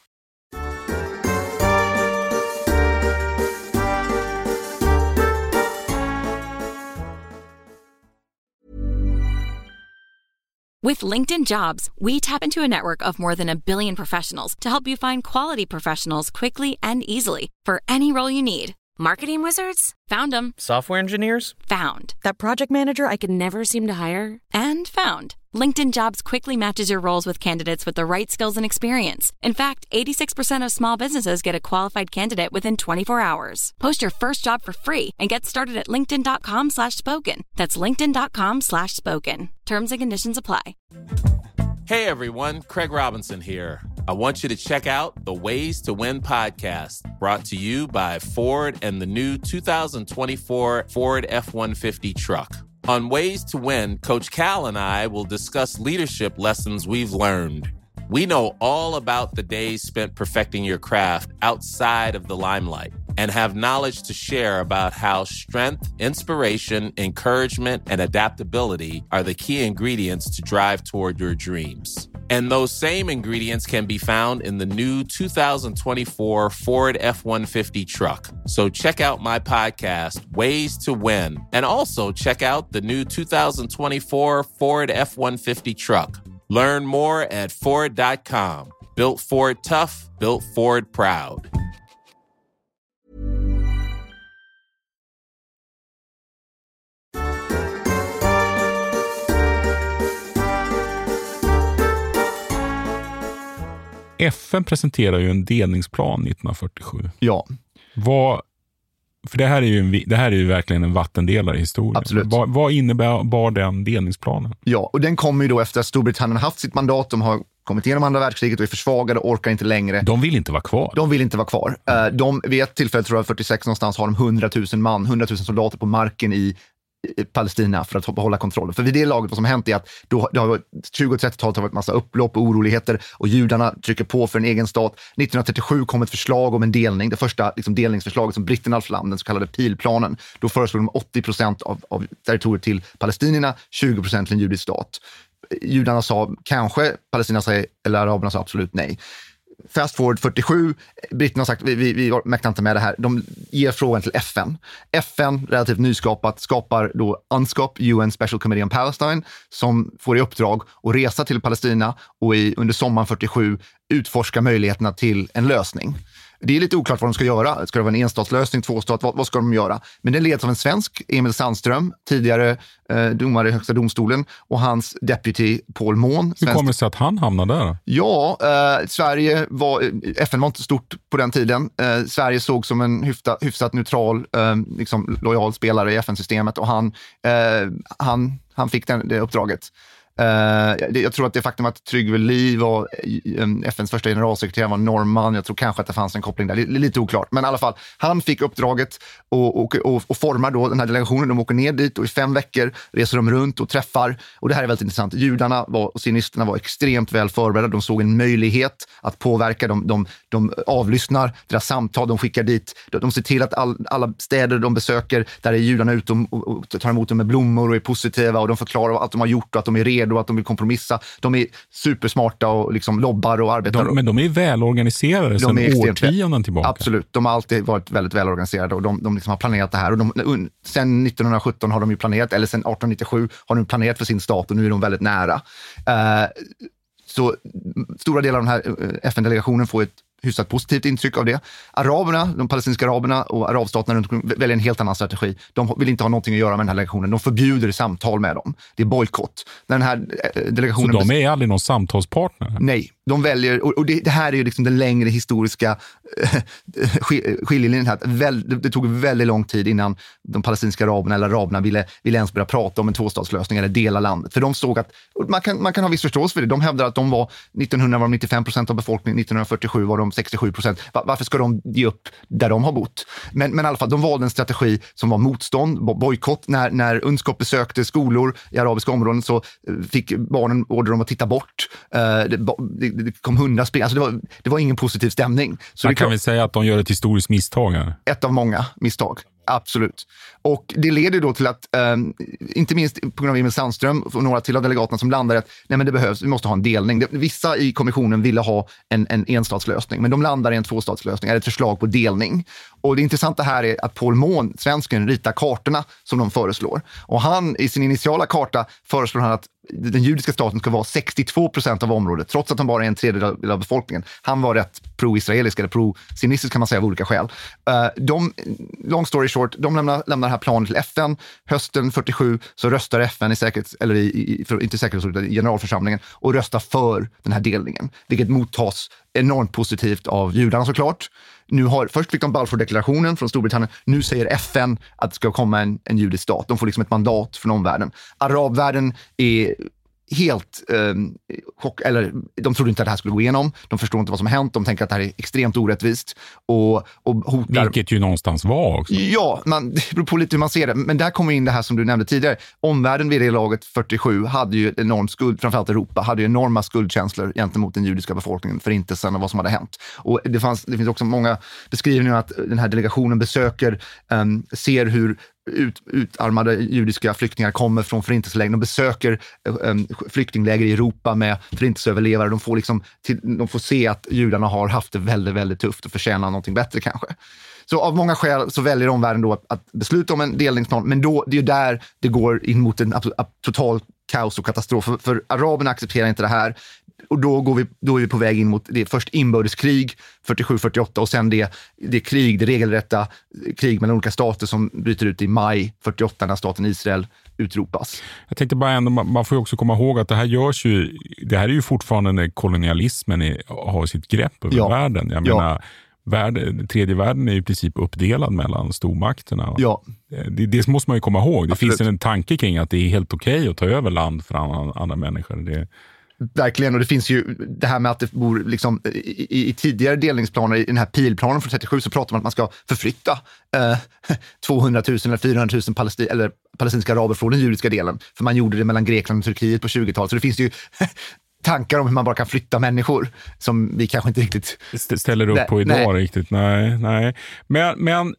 With LinkedIn Jobs, we tap into a network of more than a billion professionals to help you find quality professionals quickly and easily for any role you need.
Marketing wizards?
Found them.
Software engineers?
Found.
That project manager I could never seem to hire?
And found. LinkedIn Jobs quickly matches your roles with candidates with the right skills and experience. In fact, eighty-six percent of small businesses get a qualified candidate within twenty-four hours. Post your first job for free and get started at linkedin.com slash spoken. That's linkedin.com slash spoken. Terms and conditions apply.
Hey everyone, Craig Robinson here. I want you to check out the Ways to Win podcast, brought to you by Ford and the new two thousand twenty-four Ford F one fifty truck. On Ways to Win, Coach Cal and I will discuss leadership lessons we've learned. We know all about the days spent perfecting your craft outside of the limelight and have knowledge to share about how strength, inspiration, encouragement, and adaptability are the key ingredients to drive toward your dreams. And those same ingredients can be found in the new two thousand twenty-four Ford F one fifty truck. So check out my podcast, Ways to Win, and also check out the new two thousand twenty-four Ford F one fifty truck. Learn more at Ford dot com. Built Ford tough, built Ford proud.
F N presenterar ju en delningsplan nittonhundrafyrtiosju.
Ja.
Vad För det här är ju, en, det här är ju verkligen en vattendelare i historien.
Absolut.
Vad, vad innebär bara den delningsplanen?
Ja, och den kommer ju då efter att Storbritannien har haft sitt mandat. De har kommit igenom andra världskriget och är försvagade och orkar inte längre.
De vill inte vara kvar.
De vill inte vara kvar. De, vid ett tillfälle, tror jag, fyrtiosex någonstans, har de hundratusen man, hundratusen soldater på marken i Palestina för att behålla kontrollen. För vid det laget, vad som hänt är att då, det har varit tjugo- och trettiotalet har varit massa upplopp och oroligheter och judarna trycker på för en egen stat. nittonhundratrettiosju kom ett förslag om en delning, det första liksom, delningsförslaget som britterna lade fram, den så kallade Pilplanen. Då föreslog de åttio procent av, av territoriet till palestinierna, tjugo procent till en judisk stat. Judarna sa kanske, palestinierna sa, eller araberna sa absolut nej. Fast forward fyrtiosju, britterna har sagt vi, vi, vi mäktar inte med det här. De ger frågan till F N. F N, relativt nyskapat, skapar då UNSCOP, U N Special Committee on Palestine, som får i uppdrag att resa till Palestina och i, under sommaren fyrtiosju utforska möjligheterna till en lösning. Det är lite oklart vad de ska göra. Ska det vara en enstatslösning, tvåstat? Vad, vad ska de göra? Men det leds av en svensk, Emil Sandström, tidigare eh, domare i högsta domstolen, och hans deputy Paul Mån.
Hur kommer det sig att han hamnade där?
Ja, eh, Sverige var, F N var inte stort på den tiden. Eh, Sverige såg som en hyfta, hyfsat neutral, eh, liksom lojal spelare i F N-systemet, och han, eh, han, han fick den, det uppdraget. Uh, jag tror att det faktum att Trygve Lie var um, F N:s första generalsekreterare var norrman. Jag tror kanske att det fanns en koppling där. L- lite oklart. Men i alla fall, han fick uppdraget och, och, och, och formar då den här delegationen. De åker ner dit och i fem veckor reser de runt och träffar. Och det här är väldigt intressant. Judarna var, och sionisterna var extremt väl förberedda. De såg en möjlighet att påverka. De, de, de avlyssnar deras samtal. De skickar dit. De, de ser till att all, alla städer de besöker, där är judarna ute och, och, och tar emot dem med blommor och är positiva. Och de förklarar allt de har gjort och att de är redo och att de vill kompromissa. De är supersmarta och liksom lobbar och arbetar.
De, men de är välorganiserade sedan årtionden tillbaka.
Absolut. De har alltid varit väldigt välorganiserade och de, de liksom har planerat det här. Och de, sen nittonhundrasjutton har de ju planerat, eller sen arton nittiosju har de planerat för sin stat och nu är de väldigt nära. Uh, så stora delar av den här F N-delegationen får ett hyfsat positivt intryck av det. Araberna, de palestinska araberna och arabstaterna runt omkring väljer en helt annan strategi. De vill inte ha någonting att göra med den här delegationen. De förbjuder samtal med dem. Det är bojkott. Den här delegationen...
Så de är aldrig någon samtalspartner?
Nej, de väljer, och det, det här är ju liksom den längre historiska skiljelinjen här. Väl, det tog väldigt lång tid innan de palestinska araberna eller araberna ville, ville ens börja prata om en tvåstatslösning eller dela landet. För de såg att, man kan, man kan ha viss förståelse för det. De hävdar att de var, nittonhundra var de nittiofem procent av befolkningen, nittonhundrafyrtiosju var de sextiosju procent. Varför ska de ge upp där de har bott? Men, men i alla fall, de valde en strategi som var motstånd, bojkott. När, när UNSCOP besökte skolor i arabiska områden så fick barnen order om att titta bort. Det, det, det kom hundra spel. Alltså det, var, det var ingen positiv stämning. Så
man
det
kan
kom,
väl säga att de gör ett historiskt misstag här?
Ett av många misstag. Absolut. Och det leder då till att, um, inte minst på grund av Emil Sandström och några till av delegaterna som landar att nej men det behövs, vi måste ha en delning. Det, vissa i kommissionen ville ha en, en enstatslösning, men de landar i en tvåstatslösning, eller ett förslag på delning. Och det intressanta här är att Paul Mån, svensken, ritar kartorna som de föreslår. Och han, i sin initiala karta, föreslår han att den judiska staten ska vara sextiotvå procent av området, trots att de bara är en tredjedel av befolkningen. Han var rätt pro-israelisk eller pro-sionistisk kan man säga av olika skäl. De, long story short, de lämnar, lämnar det här planen till F N. Hösten fyrtiosju så röstar F N i säkerhets, eller i, i, för, inte säkerhetsrådet, i generalförsamlingen och röstar för den här delningen. Vilket mottas enormt positivt av judarna såklart. Nu har, först fick de Balfour-deklarationen från Storbritannien. Nu säger F N att det ska komma en, en judisk stat. De får liksom ett mandat från omvärlden. Arabvärlden är helt eh, chock, eller de trodde inte att det här skulle gå igenom. De förstår inte vad som har hänt. De tänker att det här är extremt orättvist och, och hotar.
Vilket ju någonstans var också.
Ja, man, det beror på lite hur man ser det. Men där kommer in det här som du nämnde tidigare. Omvärlden vid det laget fyrtiosju hade ju enormt skuld, framförallt Europa, hade ju enorma skuldkänslor gentemot den judiska befolkningen, förintelsen och vad som hade hänt. Och det, fanns, det finns också många beskrivningar att den här delegationen besöker, um, ser hur Ut, utarmade judiska flyktingar kommer från förintelseläger. De besöker um, flyktingläger i Europa med förintelseöverlevare. De får, liksom till, de får se att judarna har haft det väldigt, väldigt tufft och förtjänar någonting bättre kanske. Så av många skäl så väljer omvärlden då att, att besluta om en delningsplan. Men då, det är ju där det går in mot en ab- ab- total kaos och katastrof. För, för araberna accepterar inte det här. Och då, går vi, då är vi på väg in mot det först inbördeskrig fyrtiosju fyrtioåtta och sen det, det krig, det regelrätta krig mellan olika stater som bryter ut i maj fyrtioåtta när staten Israel utropas.
Jag tänkte bara ändå, man får ju också komma ihåg att det här görs ju, det här är ju fortfarande när kolonialismen är, har sitt grepp över
ja.
världen. Jag
ja.
menar, värld, tredje världen är i princip uppdelad mellan stormakterna.
Ja.
Det, det måste man ju komma ihåg. Det
Absolut.
finns en tanke kring att det är helt okej att ta över land för andra, andra människor. Det...
Verkligen, och det finns ju det här med att det bor liksom, i, i tidigare delningsplaner, i den här pilplanen från trettiosju, så pratar man om att man ska förflytta eh, tvåhundratusen eller fyrahundratusen palestin, eller palestinska araber från den judiska delen. För man gjorde det mellan Grekland och Turkiet på tjugotalet. Så det finns ju tankar om hur man bara kan flytta människor som vi kanske inte riktigt
ställer upp nej, på idag nej. riktigt. Nej, nej. Men, men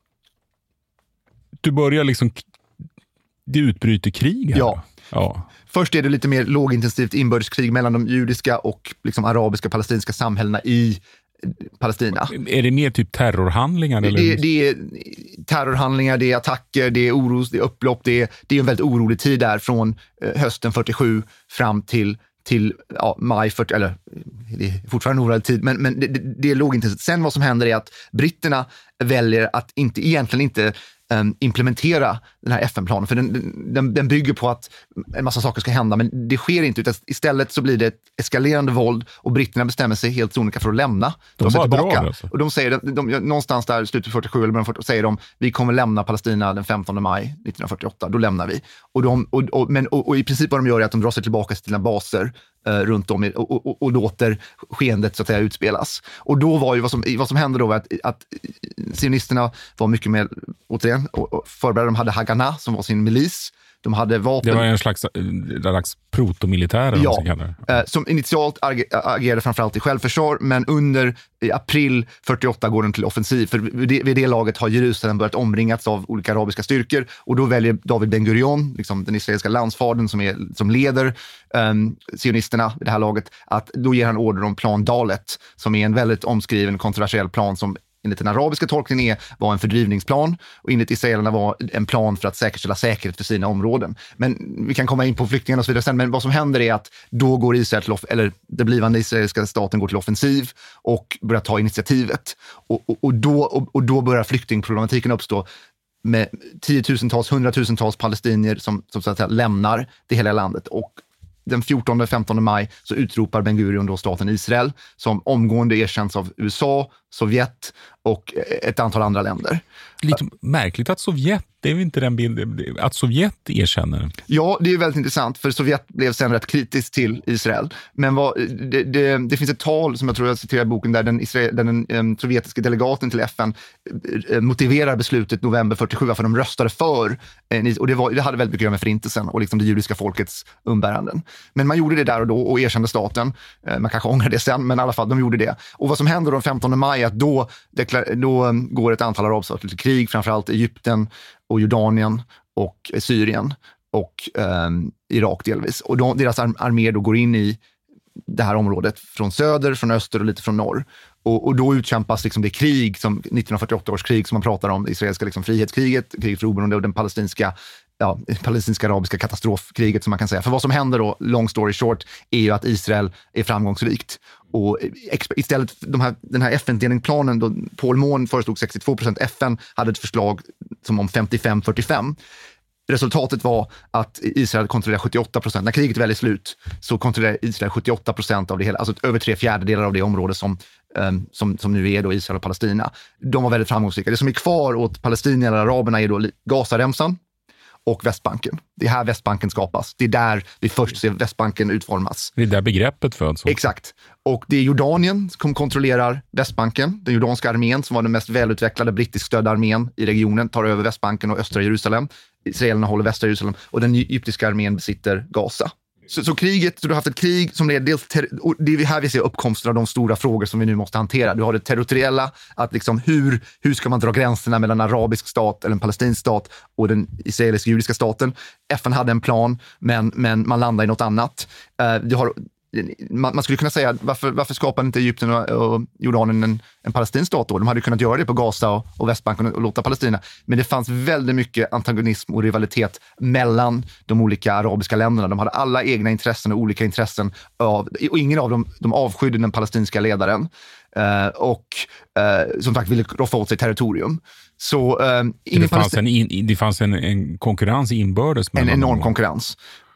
du börjar liksom, det utbryter krig här.
Ja.
Ja.
Först är det lite mer lågintensivt inbördeskrig mellan de judiska och liksom arabiska palestinska samhällena i Palestina.
Är det mer typ terrorhandlingar? Eller?
Det, det är terrorhandlingar, det är attacker, det är oros, det är upplopp. Det är, det är en väldigt orolig tid där från hösten fyrtiosju fram till till ja, maj fyrtio, eller det är fortfarande en orolig tid, men, men det, det är lågintensivt. Sen vad som händer är att britterna väljer att inte, egentligen inte um, implementera den här F N-planen, för den, den, den bygger på att en massa saker ska hända, men det sker inte, utan istället så blir det ett eskalerande våld och britterna bestämmer sig helt sonika för att lämna.
De, de bara tillbaka. Drar, alltså.
Och de säger, de, de, någonstans där slutet fyrtiosju eller fyrtio, säger de, vi kommer lämna Palestina den femtonde maj nittonhundrafyrtioåtta, då lämnar vi. Och, de, och, och, men, och, och i princip vad de gör är att de drar sig tillbaka till sina baser Uh, runt om i, och, och, och låter skeendet så att säga utspelas. Och då var ju vad som, vad som hände då var att, att sionisterna var mycket mer återigen och, och förberedda. De hade Haganah som var sin milis. De hade vapen.
Det var en slags, en slags protomilitär.
Ja, eh, som initialt agerade framförallt i självförsvar, men under i april fyrtioåtta går den till offensiv. För vid det, vid det laget har Jerusalem börjat omringats av olika arabiska styrkor, och då väljer David Ben Gurion, liksom den israeliska landsfadern som, är, som leder um, sionisterna i det här laget, att då ger han order om plan Dalet, som är en väldigt omskriven kontroversiell plan som enligt den arabiska tolkningen var en fördrivningsplan, och enligt israelerna var en plan för att säkerställa säkerhet för sina områden. Men vi kan komma in på flyktingarna och så vidare sen, men vad som händer är att då går Israel till, eller den blivande israeliska staten går till offensiv och börjar ta initiativet. Och, och, och, då, och, och då börjar flyktingproblematiken uppstå med tiotusentals, hundratusentals palestinier som, som så att säga lämnar det hela landet. Och den fjortonde femtonde maj så utropar Ben Gurion då staten Israel, som omgående erkänns av U S A, Sovjet och ett antal andra länder.
Lite märkligt att Sovjet, det är ju inte den bilden, att Sovjet erkänner.
Ja, det är väldigt intressant, för Sovjet blev sen rätt kritiskt till Israel. Men vad, det, det, det finns ett tal som jag tror jag citerar i boken där den, Israel, där den um, sovjetiska delegaten till F N uh, motiverar beslutet november fyrtiosju, varför de röstade för. Uh, och det, var, det hade väldigt mycket att göra med förintelsen och liksom det judiska folkets umbäranden. Men man gjorde det där och då och erkände staten. Uh, man kanske ångrar det sen, men i alla fall, de gjorde det. Och vad som händer den femtonde maj är att då, deklar, då um, går ett antal arabstater till krig, framförallt Egypten och Jordanien och Syrien och eh, Irak delvis. Och de, deras ar- armé då går in i det här området från söder, från öster och lite från norr. Och, och då utkämpas liksom det krig, som nittonhundrafyrtioåtta års krig som man pratar om, det israeliska liksom frihetskriget, kriget för oberoende och den palestinska, ja, palestinska arabiska katastrofkriget som man kan säga. För vad som händer då, long story short, är ju att Israel är framgångsrikt. Och istället, de här, den här F N-delningsplanen, då Paul Mohn föreslog sextiotvå procent, F N hade ett förslag som om femtiofem fyrtiofem. Resultatet var att Israel kontrollerar sjuttioåtta procent. När kriget väl är slut så kontrollerar Israel sjuttioåtta procent av det hela, alltså över tre fjärdedelar av det område som, um, som, som nu är då Israel och Palestina. De var väldigt framgångsrika. Det som är kvar åt palestinierna eller araberna är då Gazaremsan och Västbanken. Det är här Västbanken skapas. Det är där vi först ser Västbanken utformas.
Det är där begreppet föds.
Exakt. Och det är Jordanien som kontrollerar Västbanken. Den jordanska armén, som var den mest välutvecklade brittisk stödda armén i regionen, tar över Västbanken och östra Jerusalem. Israelerna håller västra Jerusalem och den egyptiska armén besitter Gaza. Så, så kriget, så du har haft ett krig som är dels, ter- och det är här vi ser uppkomsten av de stora frågor som vi nu måste hantera. Du har det territoriella, att liksom hur, hur ska man dra gränserna mellan en arabisk stat eller en palestinsk stat och den israelisk-judiska staten. F N hade en plan, men, men man landade i något annat. Uh, du har Man, man skulle kunna säga, varför, varför skapade inte Egypten och, och Jordanien en, en palestinsk stat då? De hade kunnat göra det på Gaza och, och Västbanken och, och låta Palestina. Men det fanns väldigt mycket antagonism och rivalitet mellan de olika arabiska länderna. De hade alla egna intressen och olika intressen av, och ingen av dem de avskydde den palestinska ledaren. Uh, och uh, som sagt ville roffa åt sig territorium. Så, uh,
det, fanns en in, det fanns en, en konkurrens inbördes.
En enorm dem. konkurrens. Och,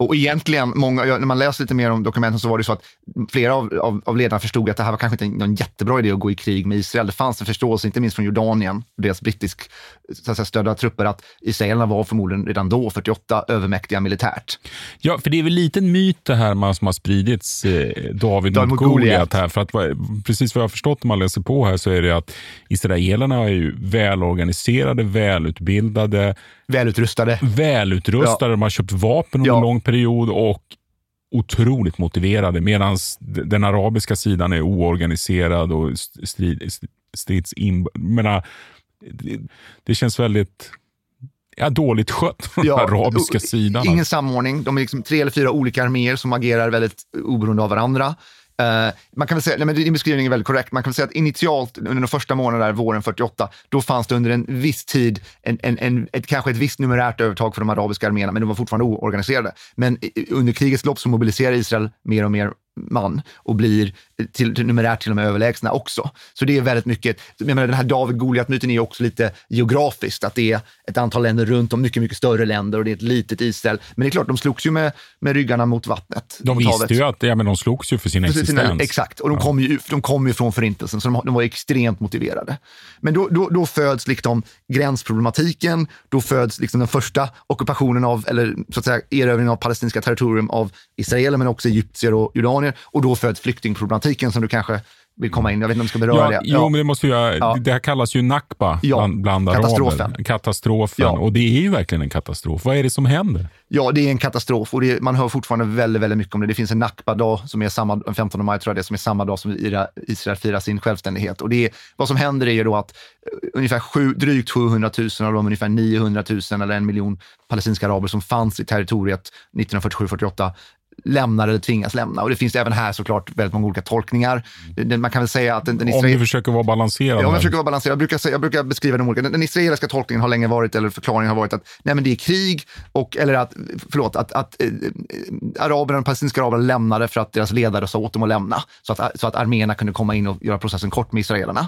Och egentligen, många, när man läser lite mer om dokumenten så var det så att flera av, av, av ledarna förstod att det här var kanske inte någon jättebra idé att gå i krig med Israel. Det fanns en förståelse, inte minst från Jordanien, deras brittisk så att säga, stödda trupper, att israelerna var förmodligen redan då, fyrtioåtta, övermäktiga militärt.
Ja, för det är väl lite en myt det här man, som har spridits eh, David mot Goliat här. För att precis vad jag har förstått när man läser på här så är det att israelerna är ju välorganiserade, välutbildade,
Välutrustade.
Välutrustade. Ja. De har köpt vapen under ja. en lång period och otroligt motiverade. Medan den arabiska sidan är oorganiserad och strid, stridsin... Menar, det, det känns väldigt ja, dåligt skött från ja, den arabiska sidan.
Ingen samordning. De är liksom tre eller fyra olika arméer som agerar väldigt oberoende av varandra. Uh, man kan väl säga, nej, men din beskrivning är väldigt korrekt. Man kan väl säga att initialt under de första månaderna där, våren fyrtioåtta, då fanns det under en viss tid en, en, en, ett, kanske ett visst numerärt övertag för de arabiska arméerna, men de var fortfarande oorganiserade. Men under krigets lopp så mobiliserar Israel mer och mer man och blir till, till numerärt till och med överlägsna också. Så det är väldigt mycket, jag menar, den här David-Goliat-myten är också lite geografiskt, att det är ett antal länder runt om, mycket, mycket större länder och det är ett litet Israel. Men det är klart, de slogs ju med, med ryggarna mot vattnet.
De
mot
visste
havet.
ju att ja, men de slogs ju för sin för existens. Sina,
exakt, och de ja. kom ju de kom ju från förintelsen, så de, de var extremt motiverade. Men då, då, då föds liksom gränsproblematiken, då föds liksom den första ockupationen av, eller så att säga erövringen av palestinska territorium av Israel, men också egyptier och jordanier. Och då föds flyktingproblematiken som du kanske vill komma in. Jag vet inte om du ska beröra
ja,
det.
Jo, ja. men det måste jag, ja. det här kallas ju Nakba
ja.
bland, bland
Katastrofen.
araber. Katastrofen.
Ja.
Och det är ju verkligen en katastrof. Vad är det som händer?
Ja, det är en katastrof och det är, man hör fortfarande väldigt, väldigt mycket om det. Det finns en Nakba-dag som är samma, den femtonde maj tror jag det är, som är samma dag som Israel firar sin självständighet. Och det är, vad som händer är ju då att ungefär sju, drygt sjuhundratusen av de ungefär niohundratusen eller en miljon palestinska araber som fanns i territoriet nittonhundrafyrtiosju fyrtioåtta lämnar eller tvingas lämna. Och det finns även här såklart väldigt många olika tolkningar. Den, man kan väl säga att den, den
israel... Om du försöker vara balanserad.
Ja, om jag försöker vara balanserad. Jag brukar, säga, jag brukar beskriva de olika. Den, den israeliska tolkningen har länge varit, eller förklaringen har varit att nej, men det är krig och, eller att, förlåt, att, att äh, araberna, de palestinska araberna lämnade för att deras ledare sa åt dem att lämna. Så att, så att arméerna kunde komma in och göra processen kort med israelerna.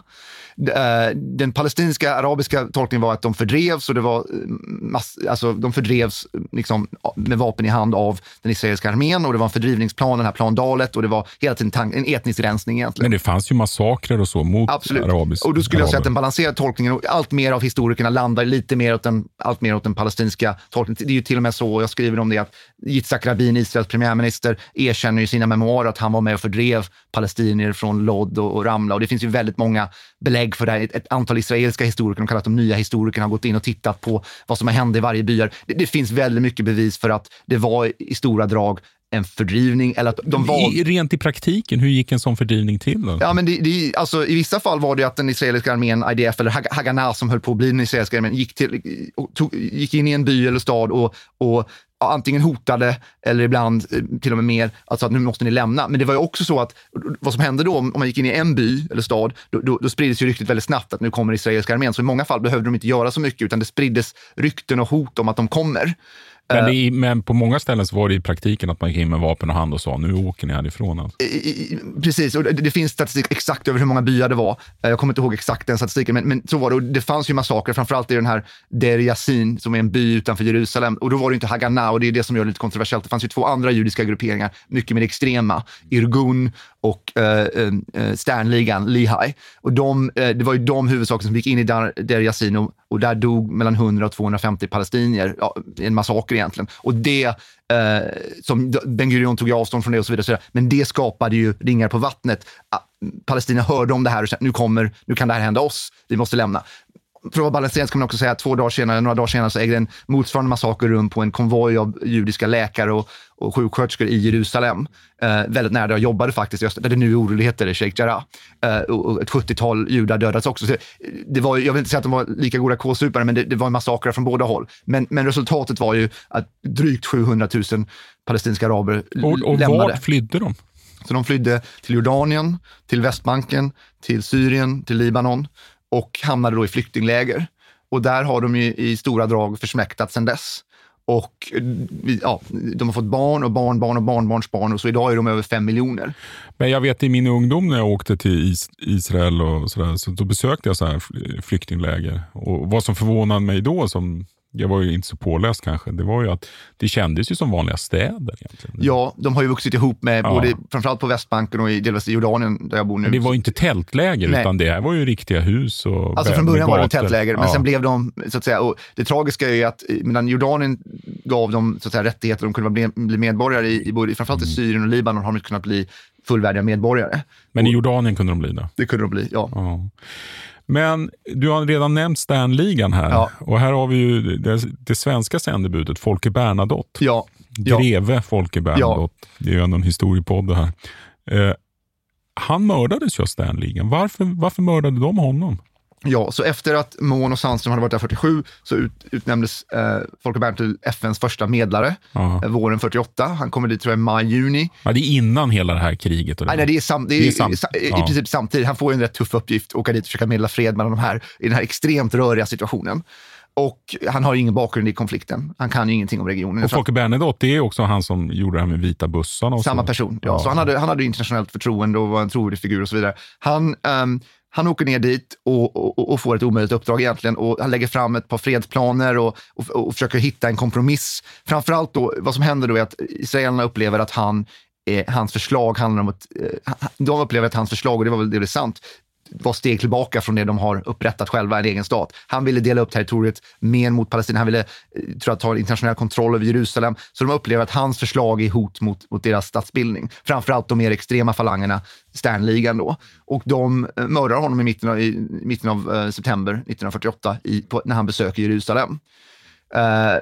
Den palestinska arabiska tolkningen var att de fördrevs och det var mass, alltså de fördrevs liksom med vapen i hand av den israeliska armén och det var en fördrivningsplan, den här plandalet och det var hela tiden en etnisk rensning egentligen.
Men det fanns ju massakrer och så mot
Absolut.
arabiska.
Och då skulle
araber.
jag säga att den balanserade tolkningen och allt mer av historikerna landar lite mer åt den, allt mer åt den palestinska tolkningen. Det är ju till och med så, jag skriver om det, att Yitzhak Rabin, Israels premiärminister, erkänner i sina memoarer att han var med och fördrev palestinier från Lod och, och Ramla och det finns ju väldigt många belägg för det här. Ett, ett antal israeliska historiker, de kallas de nya historikerna, har gått in och tittat på vad som har hänt i varje byar. Det, det finns väldigt mycket bevis för att det var i stora drag en fördrivning eller att de var...
I, rent i praktiken, hur gick en sån fördrivning till då?
Ja, men det, det, alltså, i vissa fall var det att den israeliska armén, I D F eller Haganah som höll på att bli den israeliska armén, gick, till, tog, gick in i en by eller stad och, och ja, antingen hotade eller ibland till och med mer, alltså att nu måste ni lämna. Men det var ju också så att vad som hände då om man gick in i en by eller stad, då, då, då spriddes ju ryktet väldigt snabbt att nu kommer israeliska armén. Så i många fall behövde de inte göra så mycket utan det spriddes rykten och hot om att de kommer.
Men, det är, men på många ställen så var det i praktiken att man gick in med vapen och hand och sa nu åker ni härifrån. Alltså.
Precis, och det, det finns statistik exakt över hur många byar det var. Jag kommer inte ihåg exakt den statistiken, men, men så var det. Och det fanns ju massakrer, framförallt i den här Der Yassin som är en by utanför Jerusalem. Och då var det inte Haganah och det är det som gör det lite kontroversiellt. Det fanns ju två andra judiska grupperingar, mycket mer extrema. Irgun och uh, uh, Sternligan, Lehigh. Och de, uh, det var ju de huvudsaker som gick in i Der, Der Yassin och, och där dog mellan hundra och tvåhundrafemtio palestinier. Ja, en massaker egentligen. Och det, eh, som Ben Gurion tog avstånd från det och så vidare, så vidare. Men det skapade ju ringar på vattnet. Palestina hörde om det här och sa, nu kommer, nu kan det här hända oss, vi måste lämna. För att vara balanserad ska man också säga att två dagar senare, några dagar senare så ägde en motsvarande massaker rum på en konvoj av judiska läkare och, och sjuksköterskor i Jerusalem. Eh, väldigt nära där jag jobbade faktiskt, just, där det nu är oroligheter i Sheikh Jarrah. Eh, och, och ett sjuttiotal judar dödats också. Så det var, jag vill inte säga att de var lika goda kålsupare, men det, det var massakrer från båda håll. Men, men resultatet var ju att drygt sjuhundratusen palestinska araber
och, och
lämnade.
Var flydde de?
Så de flydde till Jordanien, till Västbanken, till Syrien, till Libanon. Och hamnade då i flyktingläger. Och där har de ju i stora drag försmäktat sedan dess. Och ja, de har fått barn och barnbarn och barnbarnsbarn. Och så idag är de över fem miljoner.
Men jag vet i min ungdom när jag åkte till Israel och sådär, så då besökte jag så här flyktingläger. Och vad som förvånade mig då som jag var ju inte så påläst kanske, det var ju att det kändes ju som vanliga städer egentligen.
Ja, de har ju vuxit ihop med
ja.
både framförallt på Västbanken och i delvis i Jordanien där jag bor nu.
Men det var ju inte tältläger Nej. utan det här var ju riktiga hus och
alltså från början var det tältläger,
ja.
men sen blev de så att säga, och det tragiska är ju att medan Jordanien gav dem så att säga rättigheter, de kunde bli, bli medborgare i, i både framförallt i Syrien och Libanon har de inte kunnat bli fullvärdiga medborgare.
Men
och,
i Jordanien kunde de bli det?
Det kunde de bli, ja.
ja. Men du har redan nämnt Sternligan här. Ja. Och här har vi ju det, det svenska sändebudet, Folke Bernadotte.
Ja.
Greve ja. Folke Bernadotte. Ja. Det är ju ändå en historiepodd det här. Eh, han mördades ju av Sternligan. Varför, varför mördade de honom?
Ja, så efter att Mån och Sandström hade varit där fyrtiosju så ut, utnämndes eh, Folke Bernadotte till F N:s första medlare eh, våren fyrtioåtta. Han kommer dit tror jag i maj-juni.
Ja, det är innan hela det här kriget. Och det
nej, nej, det är, sam, det är, det är sam, sa, i, ja. i princip samtidigt. Han får ju en rätt tuff uppgift, åka dit och försöka medla fred mellan de här i den här extremt röriga situationen. Och han har ingen bakgrund i konflikten. Han kan ju ingenting om regionen.
Och Folke Bernadotte, det är också han som gjorde det här med vita bussarna. Och
samma
så.
person, ja.
ja.
Så han hade, han hade internationellt förtroende och var en trolig figur och så vidare. Han... Um, Han åker ner dit och, och, och får ett omöjligt uppdrag egentligen och han lägger fram ett par fredsplaner och, och, och försöker hitta en kompromiss. Framförallt då, vad som händer då är att israelerna upplever att han, eh, hans förslag handlar om att, eh, de upplever att hans förslag, och det var väl det är sant, var steg tillbaka från det de har upprättat själva, en egen stat. Han ville dela upp territoriet mer mot Palestina. Han ville tror jag, ta internationell kontroll över Jerusalem. Så de upplever att hans förslag är hot mot, mot deras statsbildning. Framförallt de mer extrema falangerna, Sternligan då. Och de mördar honom i mitten av, i mitten av uh, september nittonhundrafyrtioåtta i, på, när han besöker Jerusalem. Uh,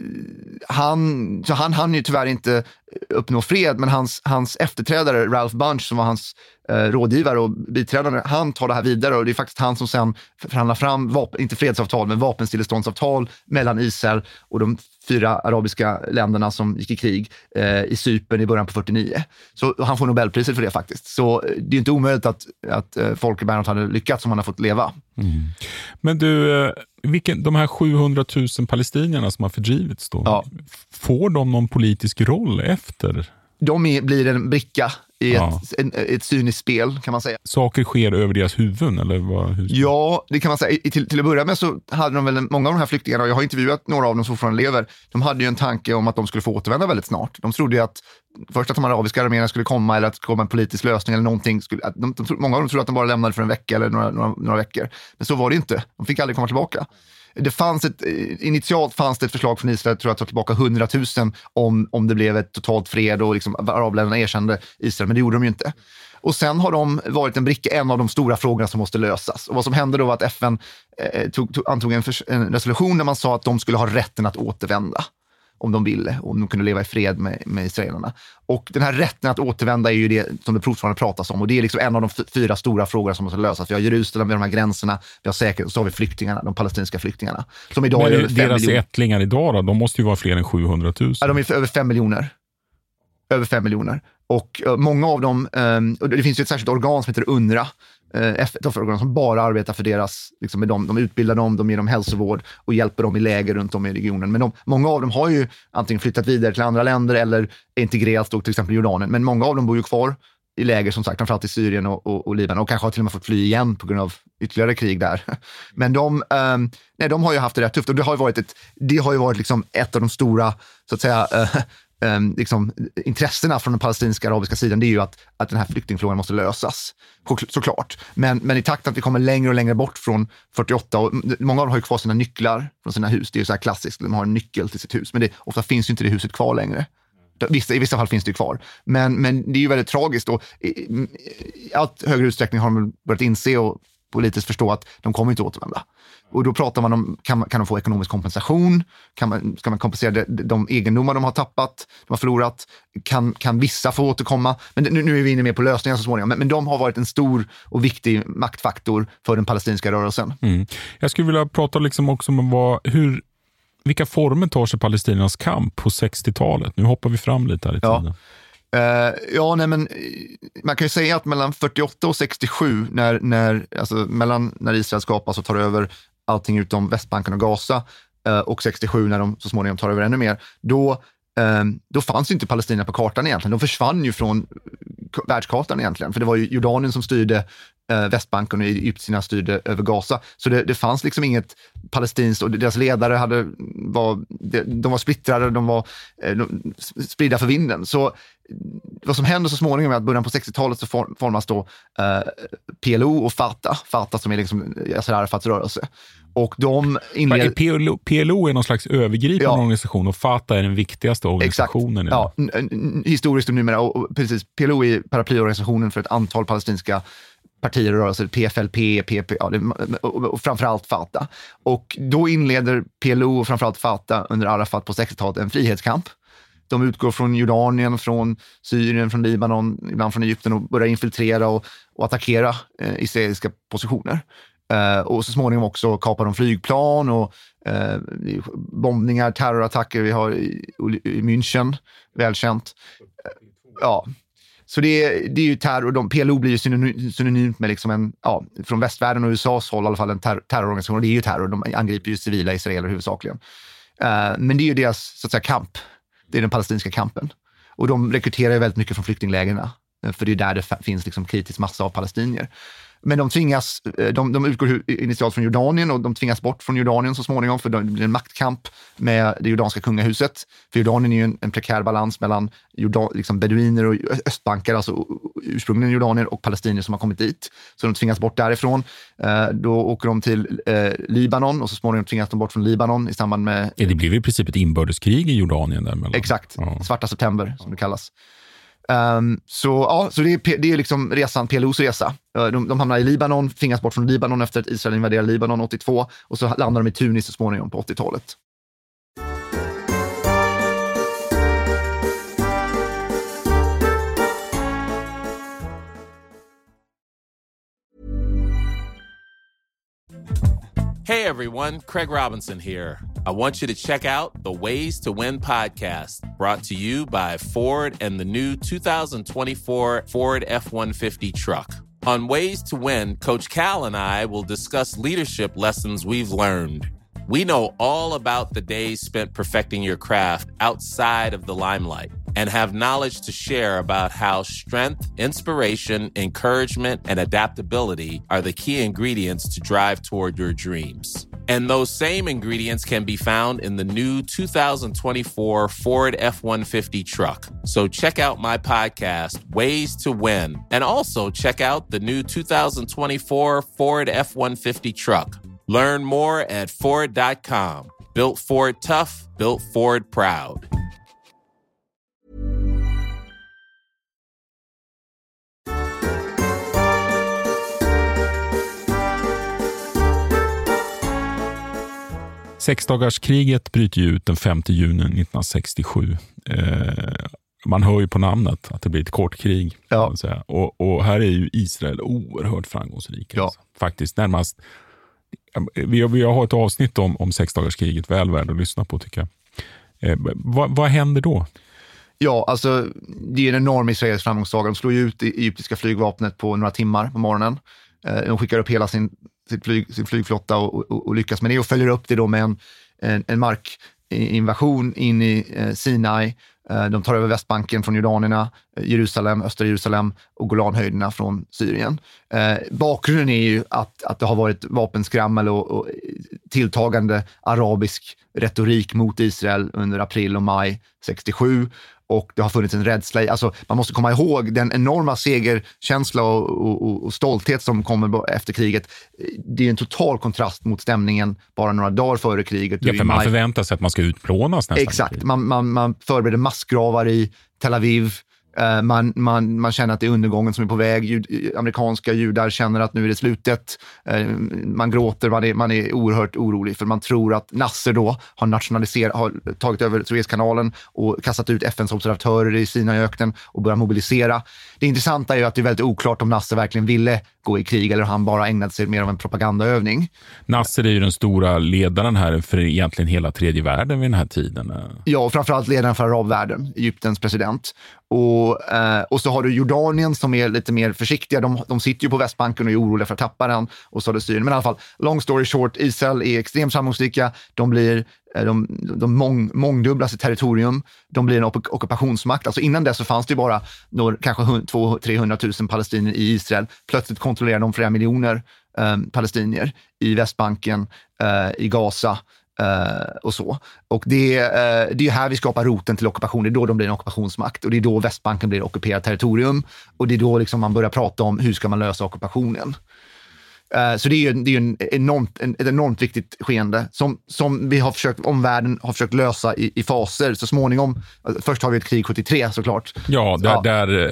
han, så han hann ju tyvärr inte uppnå fred, men hans, hans efterträdare Ralph Bunche som var hans uh, rådgivare och biträdande, han tar det här vidare och det är faktiskt han som sen förhandlar fram vapen, inte fredsavtal men vapenstilleståndsavtal mellan Israel och de fyra arabiska länderna som gick i krig uh, i Cypern i början på fyrtionio. Så han får Nobelpriset för det faktiskt. Så det är inte omöjligt att, att uh, Folke Bernadotte hade lyckats om han har fått leva.
Mm. Men du, uh, vilken, de här sjuhundratusen palestinierna som har fördrivits då, ja. får de någon politisk roll efter? De är, blir en bricka i ja. ett, en, ett cyniskt spel kan man säga. Saker sker över deras huvuden eller vad? Hur? Ja, det kan man säga. Till, till att börja med så hade de väl många av de här flyktingarna, och jag har intervjuat några av dem som fortfarande lever, de hade ju en tanke om att de skulle få återvända väldigt snart. De trodde ju att först att de arabiska arméerna skulle komma eller att det komma en politisk lösning eller någonting. Skulle, att de, de, många av dem trodde att de bara lämnade för en vecka eller några, några, några veckor. Men så var det inte. De fick aldrig komma tillbaka. Det fanns ett, initialt fanns det ett förslag från Israel, tror jag, att ta tillbaka hundratusen om, om det blev ett totalt fred och liksom arabländerna erkände Israel, men det gjorde de ju inte. Och sen har de varit en bricka, en av de stora frågorna som måste lösas. Och vad som hände då var att F N eh, tog, tog, antog en, för, en resolution där man sa att de skulle ha rätten att återvända om de ville, om de kunde leva i fred med, med israelerna. Och den här rätten att återvända är ju det som det fortfarande pratas om. Och det är liksom en av de f- fyra stora frågorna som måste lösas. Vi har Jerusalem, vi har de här gränserna, vi har säkerhet, och så har vi flyktingarna, de palestinska flyktingarna. Som idag Men är över fem deras
miljoner.
ättlingar idag då, de måste ju vara fler än sjuhundratusen.
Ja, de är över fem miljoner. Över fem miljoner. Och uh, många av dem, um, och det finns ju ett särskilt organ som heter UNRWA, F N-organ som bara arbetar för deras, liksom med dem, de utbildar dem, de ger dem hälsovård och hjälper dem i läger runt om i regionen. Men de, många av dem har ju antingen flyttat vidare till andra länder eller integrerat då till exempel Jordanien. Men många av dem bor ju kvar i läger som sagt, framförallt i Syrien och, och, och Libanon, och kanske har till och med fått fly igen på grund av ytterligare krig där. Men de, um, nej, de har ju haft det rätt tufft och det har ju varit ett, det har ju varit liksom ett av de stora, så att säga, uh, Um, liksom, intressena från den palestinska arabiska sidan, det är ju att, att den här flyktingfrågan måste lösas, såklart. Men, men i takt att vi kommer längre och längre bort från fyrtioåtta, och många av dem har ju kvar sina nycklar från sina hus, det är ju så här klassiskt, de har en nyckel till sitt hus, men det, ofta finns ju inte det huset kvar längre. Vissa, I vissa fall finns det ju kvar. Men, men det är ju väldigt tragiskt och i, i, i allt högre utsträckning har de börjat inse och politiskt förstå att de kommer inte återvända. Och då pratar man om, kan, man, kan de få ekonomisk kompensation? Kan man, ska man kompensera de, de egendomar de har tappat, de har förlorat? Kan, kan vissa få återkomma? Men nu, nu är vi inne mer på lösningar så småningom. Men, men de har varit en stor och viktig maktfaktor för den palestinska rörelsen. Mm.
Jag skulle vilja prata liksom också om vad, hur, vilka former tar sig palestiniernas kamp på sextiotalet? Nu hoppar vi fram lite här i tiden.
Ja. Uh, ja, nej, men man kan ju säga att mellan fyrtioåtta och sextiosju, när, när, alltså, mellan när Israel skapas och tar över allting utom Västbanken och Gaza, uh, och sextiosju när de så småningom tar över ännu mer, då, uh, då fanns ju inte Palestina på kartan egentligen. De försvann ju från världskartan egentligen, för det var ju Jordanien som styrde eh, Västbanken och egyptierna styrde över Gaza. Så det, det fanns liksom inget palestinskt, och deras ledare hade, var, de, de var splittrade, de var eh, de, spridda för vinden. Så vad som händer så småningom är att början på sextiotalet så formas då eh, P L O och Fatah, Fatah som är liksom Yasser Arafats rörelse. Och de inled...
P L O, P L O är någon slags övergripande ja. organisation och Fatah är den viktigaste organisationen.
Exakt. Ja, n- n- historiskt och numera. Och, och precis, P L O är paraplyorganisationen för ett antal palestinska partier och rörelser, P F L P, P P, ja, det, och, och framförallt Fatah. Och då inleder P L O och framförallt Fatah under Arafat på sextiotalet en frihetskamp. De utgår från Jordanien, från Syrien, från Libanon, ibland från Egypten och börjar infiltrera och, och attackera eh, israeliska positioner. Uh, och så småningom också kapar de flygplan och uh, bombningar, terrorattacker vi har i, i München, välkänt. Uh, ja, så det är, det är ju terror. De, P L O blir ju synonym, synonymt med liksom en, ja, från västvärlden och U S A:s håll i alla fall en ter- terrororganisation. Och det är ju terror, de angriper ju civila israeler huvudsakligen. Uh, men det är ju deras så att säga kamp, det är den palestinska kampen. Och de rekryterar ju väldigt mycket från flyktinglägren, för det är där det f- finns liksom kritisk massa av palestinier. Men de tvingas, de, de utgår initialt från Jordanien och de tvingas bort från Jordanien så småningom, för det blir en maktkamp med det jordanska kungahuset. För Jordanien är ju en, en prekär balans mellan Jordan, liksom beduiner och östbankar, alltså ursprungligen Jordanier och palestinier som har kommit dit. Så de tvingas bort därifrån. Eh, då åker de till eh, Libanon och så småningom tvingas de bort från Libanon i samband med...
Ja, det blev i princip ett inbördeskrig i Jordanien där mellan.
Exakt,
ja.
Svarta september som det kallas. Um, så ja, så det är, det är liksom resan, P L O:s resa. De, de hamnar i Libanon, tvingas bort från Libanon efter att Israel invaderade Libanon åttiotvå och så landar de i Tunis så småningom på åttiotalet.
Hey everyone, Craig Robinson here. I want you to check out the Ways to Win podcast, brought to you by Ford and the new two thousand twenty-four Ford F one fifty truck. On Ways to Win, Coach Cal and I will discuss leadership lessons we've learned. We know all about the days spent perfecting your craft outside of the limelight and have knowledge to share about how strength, inspiration, encouragement, and adaptability are the key ingredients to drive toward your dreams. And those same ingredients can be found in the new two thousand twenty-four Ford F one fifty truck. So check out my podcast, Ways to Win, and also check out the new two thousand twenty-four Ford F one fifty truck. Learn more at Ford dot com. Built Ford tough, built Ford proud.
Sexdagarskriget bryter ju ut den femte juni nittonhundrasextiosju. Eh, man hör ju på namnet att det blir ett kort krig.
Ja.
Säga. Och, och här är ju Israel oerhört framgångsrik.
Ja.
Alltså. Faktiskt närmast. Vi har, vi har ett avsnitt om, om sexdagarskriget, väl värd att lyssna på tycker jag. Eh, vad, vad händer då?
Ja, alltså det är en enorm israelisk framgångssaga. De slår ju ut det egyptiska flygvapnet på några timmar på morgonen. Eh, de skickar upp hela sin, sin, flyg, sin flygflotta och, och, och lyckas med det och följer upp det då med en, en, en markinvasion in i eh, Sinai. Eh, de tar över Västbanken från jordanierna, Jerusalem, östra Jerusalem och Golanhöjderna från Syrien. Eh, bakgrunden är ju att, att det har varit vapenskrammel och, och tilltagande arabisk retorik mot Israel under april och maj sextiosju. Och det har funnits en rädsla. Alltså, man måste komma ihåg den enorma segerkänsla och, och, och stolthet som kommer efter kriget. Det är en total kontrast mot stämningen bara några dagar före kriget.
Ja, för man förväntar sig att man ska utplånas nästan.
Exakt. Man, man, man förbereder massgravar i Tel Aviv. Uh, man, man, man känner att det är undergången som är på väg. Jud, amerikanska judar känner att nu är det slutet. Uh, man gråter, man är, man är oerhört orolig för man tror att Nasser då har nationaliserat, har tagit över Suezkanalen och kastat ut F N:s observatörer i Sinaiöknen och börjar mobilisera. Det intressanta är ju att det är väldigt oklart om Nasser verkligen ville gå i krig eller han bara ägnade sig mer av en propagandaövning.
Nasser är ju den stora ledaren här för egentligen hela tredje världen vid den här tiden.
Ja, och framförallt ledaren för arabvärlden, Egyptens president. Och, eh, och så har du Jordanien som är lite mer försiktiga. De, de sitter ju på Västbanken och är oroliga för att tappa den. Och så har du Syrien. Men i alla fall, long story short, Israel är extremt framgångsrika. De blir de, de mång, mångdubblar sitt territorium, de blir en ock- ockupationsmakt. Alltså innan dess så fanns det ju bara några, kanske tvåhundra till trehundratusen palestinier i Israel. Plötsligt kontrollerar de flera miljoner eh, palestinier i Västbanken, eh, i Gaza eh, och så. Och det, eh, det är här vi skapar roten till ockupation. Det är då de blir en ockupationsmakt och det är då Västbanken blir ockuperat territorium och det är då liksom man börjar prata om hur ska man lösa ockupationen. Så det är ju, det är ju en enormt, en, ett enormt viktigt skeende som, som vi har försökt, omvärlden har försökt lösa i, i faser. Så småningom, först har vi ett krig sjuttiotre såklart.
Ja, där,
ja.
där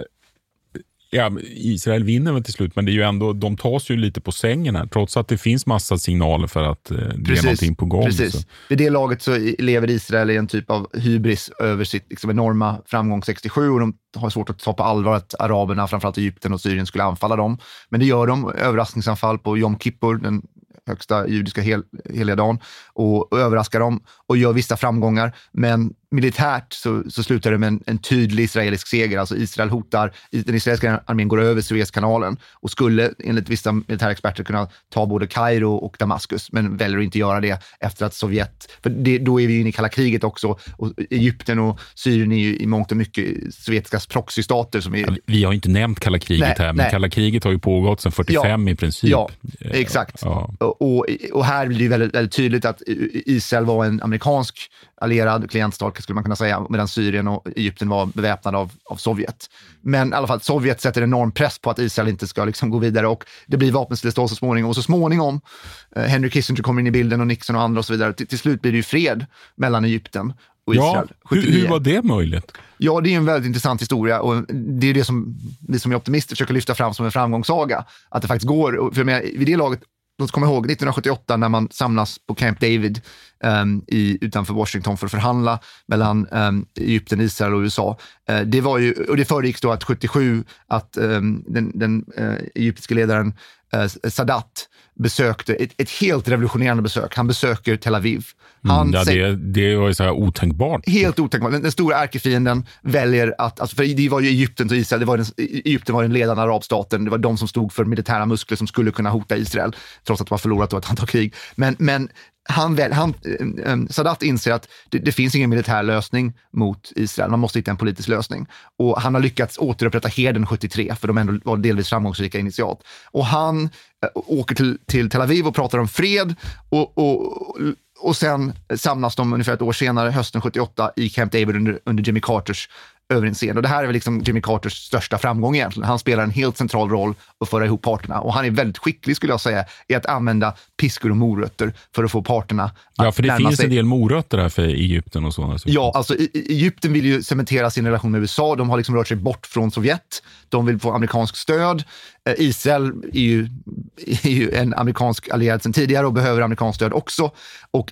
ja, Israel vinner väl till slut, men det är ju ändå, de tas ju lite på sängen här, trots att det finns massa signaler för att eh, det
precis,
är någonting på gång.
Precis.
Så.
Vid det laget så lever Israel i en typ av hybris över sitt liksom, enorma framgång sextiosju och de har svårt att ta på allvar att araberna, framförallt Egypten och Syrien, skulle anfalla dem. Men det gör de, överraskningsanfall på Yom Kippur, den högsta judiska hel, heliga dagen, och, och överraskar dem och gör vissa framgångar. Men militärt så, så slutar det med en, en tydlig israelisk seger. Alltså Israel hotar, den israeliska armén går över Suezkanalen och skulle enligt vissa militärexperter kunna ta både Kairo och Damaskus, men väljer att inte göra det efter att Sovjet, för det, då är vi inne i kalla kriget också, och Egypten och Syrien är ju i mångt och mycket sovjetiska proxystater som är...
Ja, vi har inte nämnt kalla kriget nej, här, men nej. Kalla kriget har ju pågått sedan fyrtiofem ja, i princip.
Ja, exakt. Ja. Och, och här blir det väldigt, väldigt tydligt att Israel var en amerikansk allierad klientstat, skulle man kunna säga, medan Syrien och Egypten var beväpnade av, av Sovjet. Men i alla fall, Sovjet sätter enorm press på att Israel inte ska liksom gå vidare och det blir vapenstillestånd så småningom. Och så småningom, eh, Henry Kissinger kommer in i bilden och Nixon och andra och så vidare. Till, till slut blir det ju fred mellan Egypten och Israel.
Ja, hur, hur var det möjligt?
Ja, det är en väldigt intressant historia och det är det som vi som är optimister försöker lyfta fram som en framgångssaga. Att det faktiskt går, för med, vid det laget, låt oss komma ihåg nittonhundrasjuttioåtta när man samlas på Camp David um, i, utanför Washington för att förhandla mellan um, Egypten, Israel och U S A. Uh, det var ju, och det föregicks då att sjuttiosju att um, den, den uh, egyptiska ledaren uh, Sadat besökte ett, ett helt revolutionerande besök. Han besöker Tel Aviv. Han
mm, ja, det, det var ju så här otänkbart.
Helt otänkbart. Den, den stora ärkefienden väljer att, alltså för det var ju Egypten och Israel, det var den, Egypten var den ledande arabstaten, det var de som stod för militära muskler som skulle kunna hota Israel, trots att de har förlorat då ett antal krig. Men, men han, väl, han um, Sadat inser att det, det finns ingen militär lösning mot Israel, man måste hitta en politisk lösning. Och han har lyckats återupprätta herden sjuttiotre, för de ändå var delvis framgångsrika initiat. Och han uh, åker till, till Tel Aviv och pratar om fred och, och, och sen samlas de ungefär ett år senare, hösten sjuttioåtta, i Camp David under, under Jimmy Carters överinseende. Och det här är väl liksom Jimmy Carters största framgång egentligen. Han spelar en helt central roll att föra ihop parterna. Och han är väldigt skicklig, skulle jag säga, i att använda piskor och morötter för att få parterna att
ja, för det finns
sig.
En del morötter här för Egypten och så.
Ja, alltså Egypten vill ju cementera sin relation med U S A. De har liksom rört sig bort från Sovjet. De vill få amerikansk stöd. Israel är ju, är ju en amerikansk allierad sedan tidigare och behöver amerikansk stöd också. Och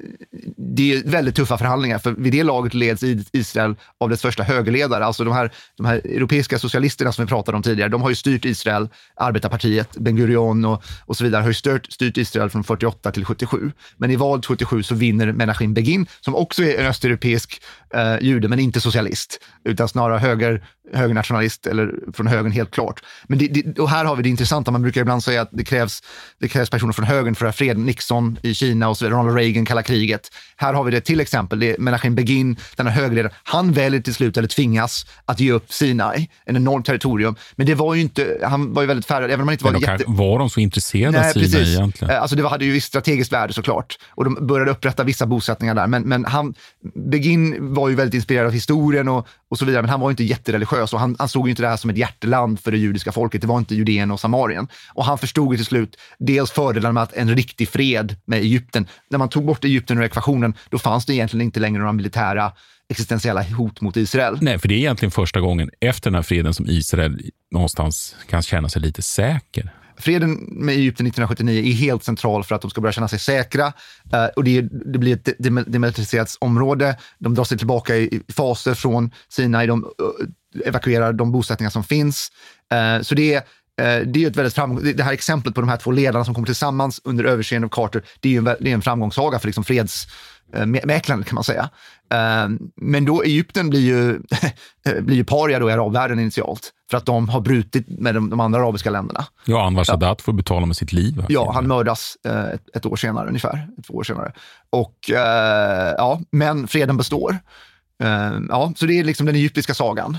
det är väldigt tuffa förhandlingar, för vid det laget leds Israel av dess första högerledare. Alltså de här, de här europeiska socialisterna som vi pratade om tidigare, de har ju styrt Israel, arbetarpartiet, Ben Gurion och, och så vidare, har ju styrt, styrt Israel från fyrtioåtta till sjuttiosju. Men i valet sjuttiosju så vinner Menachem Begin, som också är en östeuropeisk eh, jude, men inte socialist, utan snarare höger, högernationalist, eller från högern helt klart. Men det, det, och här har vi det intressanta, man brukar ibland säga att det krävs, det krävs personer från högern för att fred, Nixon i Kina och så vidare, Ronald Reagan, kalla kriget. Här har vi det till exempel, det är Menachem Begin, den här högerledaren, han väljer till slut, eller tvingas, att ge upp Sinai, en enorm territorium. Men det var ju inte, han var ju väldigt färdig, även om han inte var
men
jätte...
Var de så intresserade
Nej,
av Sinai
precis.
egentligen?
Alltså det var, hade ju strategiskt värde såklart. Och de började upprätta vissa bosättningar där. Men, men han, Begin var ju väldigt inspirerad av historien och, och så vidare, men han var ju inte jättereligiös och han, han såg ju inte det här som ett hjärteland för det judiska folket. Det var inte Judeen och Samarien. Och han förstod ju till slut dels fördelarna med att en riktig fred med Egypten. När man tog bort Egypten ur ekvationen, då fanns det egentligen inte längre några militära existentiella hot mot Israel.
Nej, för det är egentligen första gången efter den här freden som Israel någonstans kan känna sig lite säker.
Freden med Egypten nittonhundrasjuttionio är helt central för att de ska börja känna sig säkra. Uh, och det, det blir ett demilitariserat område. De drar sig tillbaka i, i faser från Sinai. De uh, evakuerar de bosättningar som finns. Uh, så det är det är ju ett väldigt framgång. Det här exemplet på de här två ledarna som kommer tillsammans under överseende av Carter, det är ju en, det är en framgångssaga för liksom fredsmäklande kan man säga. Men då Egypten blir ju, blir ju paria då i arabvärlden initialt för att de har brutit med de, de andra arabiska länderna.
Ja, Anwar Sadat får betala med sitt liv.
Ja, han mördas ett, ett år senare ungefär, två år senare. Och ja, men freden består. Ja, så det är liksom den egyptiska sagan.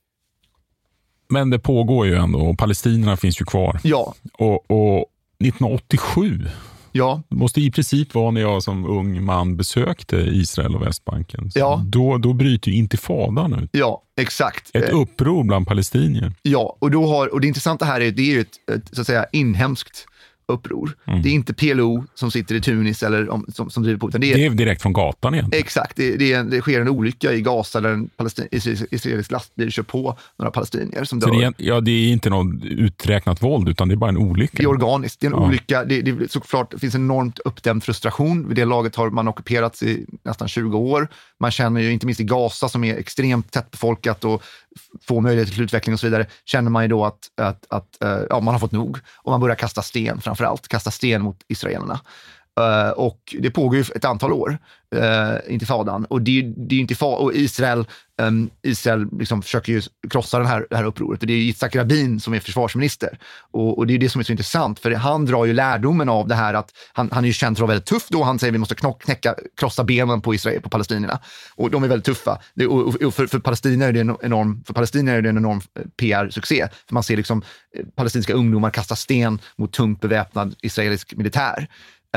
Men det pågår ju ändå och palestinierna finns ju kvar.
Ja.
Och, och nittonhundraåttiosju,
ja.
Det måste i princip vara när jag som ung man besökte Israel och Västbanken. Så
ja.
Då, då bryter ju intifadan ut.
Ja, exakt.
Ett uppror bland palestinier.
Ja, och, då har, och det intressanta här är att det är ju ett, ett så att säga inhemskt uppror. Mm. Det är inte P L O som sitter i Tunis eller om, som, som driver på, utan det är,
det är direkt från gatan egentligen.
Exakt, det, det, är, det sker en olycka i Gaza där en palestin, israelisk lastbil kör på några palestinier som dör.
Så det är, ja, det är inte något uträknat våld utan det är bara en olycka.
Det är organiskt, det är en
ja.
olycka. Det, det, såklart, det finns en enormt uppdämd frustration. Vid det laget har man ockuperats i nästan tjugo år. Man känner ju, inte minst i Gaza som är extremt tättbefolkat och få möjligheter till utveckling och så vidare, känner man ju då att, att, att uh, ja, man har fått nog. Och man börjar kasta sten framförallt, kasta sten mot israelerna. Uh, och det pågår ju ett antal år, uh, intifadan. Och det, det är intifada, och Israel, um, Israel liksom försöker ju krossa den här, det här upproret. Och det är Yitzhak Rabin som är försvarsminister. Och, och det är det som är så intressant, för han drar ju lärdomen av det här att han, han är ju känd för att vara väldigt tuff då. Han säger att vi måste knäcka, krossa benen på Israel, på palestinierna. Och de är väldigt tuffa. Det, och, och för, för Palestina är det en enorm, för Palestina är det en enorm P R-succé. För man ser liksom palestinska ungdomar kasta sten mot tungt beväpnad israelisk militär.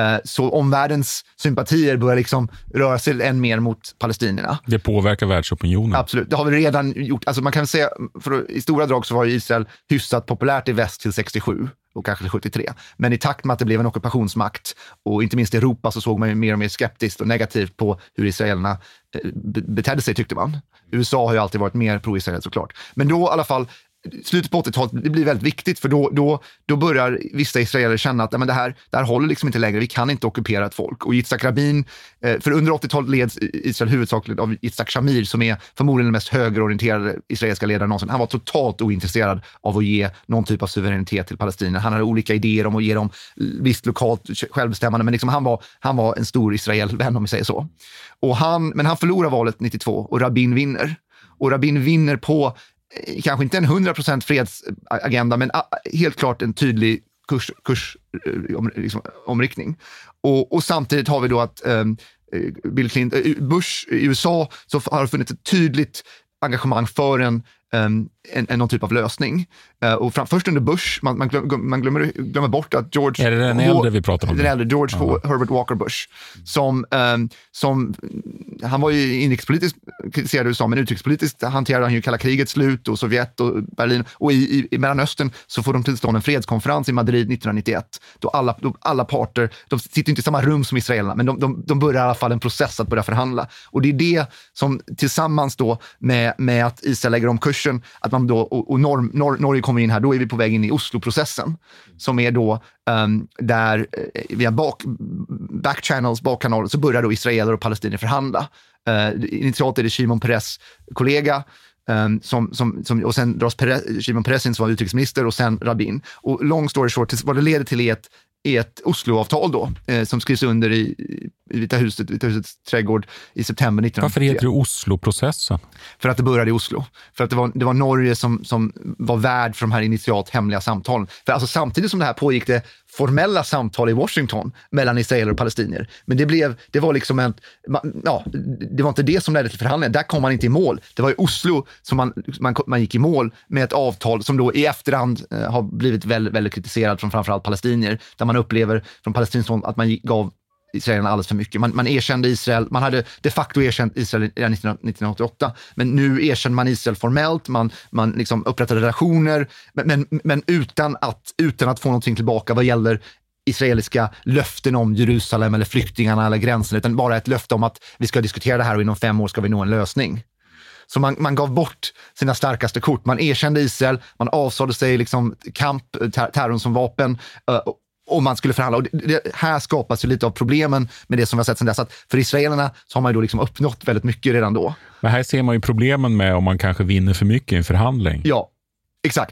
Så omvärldens sympatier börjar liksom röra sig än mer mot palestinierna.
Det påverkar världsopinionen.
Absolut, det har vi redan gjort. Alltså man kan säga, för i stora drag så var ju Israel hyfsat populärt i väst till sextiosju och kanske till sjuttiotre. Men i takt med att det blev en ockupationsmakt och inte minst i Europa så såg man ju mer och mer skeptiskt och negativt på hur israelerna betedde sig, tyckte man. U S A har ju alltid varit mer pro-Israel såklart. Men då i alla fall slutet på åttiotalet, det blir väldigt viktigt för då, då, då börjar vissa israeler känna att ja, men det, här, det här håller liksom inte längre, vi kan inte ockupera ett folk. Och Yitzhak Rabin, för under åttiotalet leds Israel huvudsakligen av Yitzhak Shamir som är förmodligen den mest högerorienterade israeliska ledaren någonsin. Han var totalt ointresserad av att ge någon typ av suveränitet till Palestina. Han hade olika idéer om att ge dem visst lokalt självbestämmande, men liksom han, var, han var en stor Israel-vän om vi säger så. Och han, men han förlorar valet nittiotvå och Rabin vinner. Och Rabin vinner på kanske inte en hundra procent fredsagenda, men helt klart en tydlig kurs, kurs om, liksom, omriktning. Och, och samtidigt har vi då att um, Bill Clinton, Bush i U S A så har det funnits ett tydligt engagemang för en Um, en, en någon typ av lösning. Uh, och fram, först under Bush, man, man, glöm, man glömmer, glömmer bort att George...
Är det den äldre H- vi pratar om?
Den äldre, George H- Herbert Walker Bush. Som, um, som, han var ju inrikespolitiskt kritiserad i U S A, men utrikespolitiskt hanterade han ju kalla krigets slut och Sovjet och Berlin. Och i, i, i Mellanöstern så får de tillstånd en fredskonferens i Madrid nittonhundranittioett. Då alla, då alla parter, de sitter inte i samma rum som israelerna, men de, de, de börjar i alla fall en process att börja förhandla. Och det är det som tillsammans då med, med att Israel lägger om kursen, att man då, och, och Nor- Nor- Norge kommer in här, då är vi på väg in i Oslo-processen som är då um, där eh, via bak, backchannels, bakkanaler, så börjar då israeler och palestinier förhandla. Uh, initialt är det Shimon Peres kollega um, som, som, som, och sen dras Peres, Shimon Peres in som var utrikesminister och sen Rabin. Och long story short, vad det leder till är ett, är ett Oslo-avtal då eh, som skrivs under i, i Vita huset, Vita husets trädgård i september nittonhundranittiotre.
Varför heter det Oslo-processen?
För att det började i Oslo. För att det var, det var Norge som, som var värd för de här initialt hemliga samtalen. För alltså samtidigt som det här pågick det formella samtal i Washington mellan israeler och palestinier. Men det blev, det var liksom en, ja, det var inte det som ledde till förhandlingen. Där kom man inte i mål. Det var i Oslo som man, man, man gick i mål med ett avtal som då i efterhand eh, har blivit väldigt, väldigt kritiserad från framförallt palestinier. Där man upplever från palestinskt håll att man gav israelerna alldeles för mycket. Man, man erkände Israel, man hade de facto erkänt Israel redan nittonhundraåttioåtta, men nu erkände man Israel formellt, man, man liksom upprättade relationer, men, men, men utan, att, utan att få någonting tillbaka vad gäller israeliska löften om Jerusalem eller flyktingarna eller gränsen, utan bara ett löfte om att vi ska diskutera det här och inom fem år ska vi nå en lösning. Så man, man gav bort sina starkaste kort. Man erkände Israel, man avsade sig liksom kamp, ter- terrorn som vapen, och om man skulle förhandla. Och det, det här skapas ju lite av problemen med det som vi har sett sedan dess. Att för israelerna så har man ju då liksom uppnått väldigt mycket redan då.
Men här ser man ju problemen med om man kanske vinner för mycket i en förhandling.
Ja, exakt.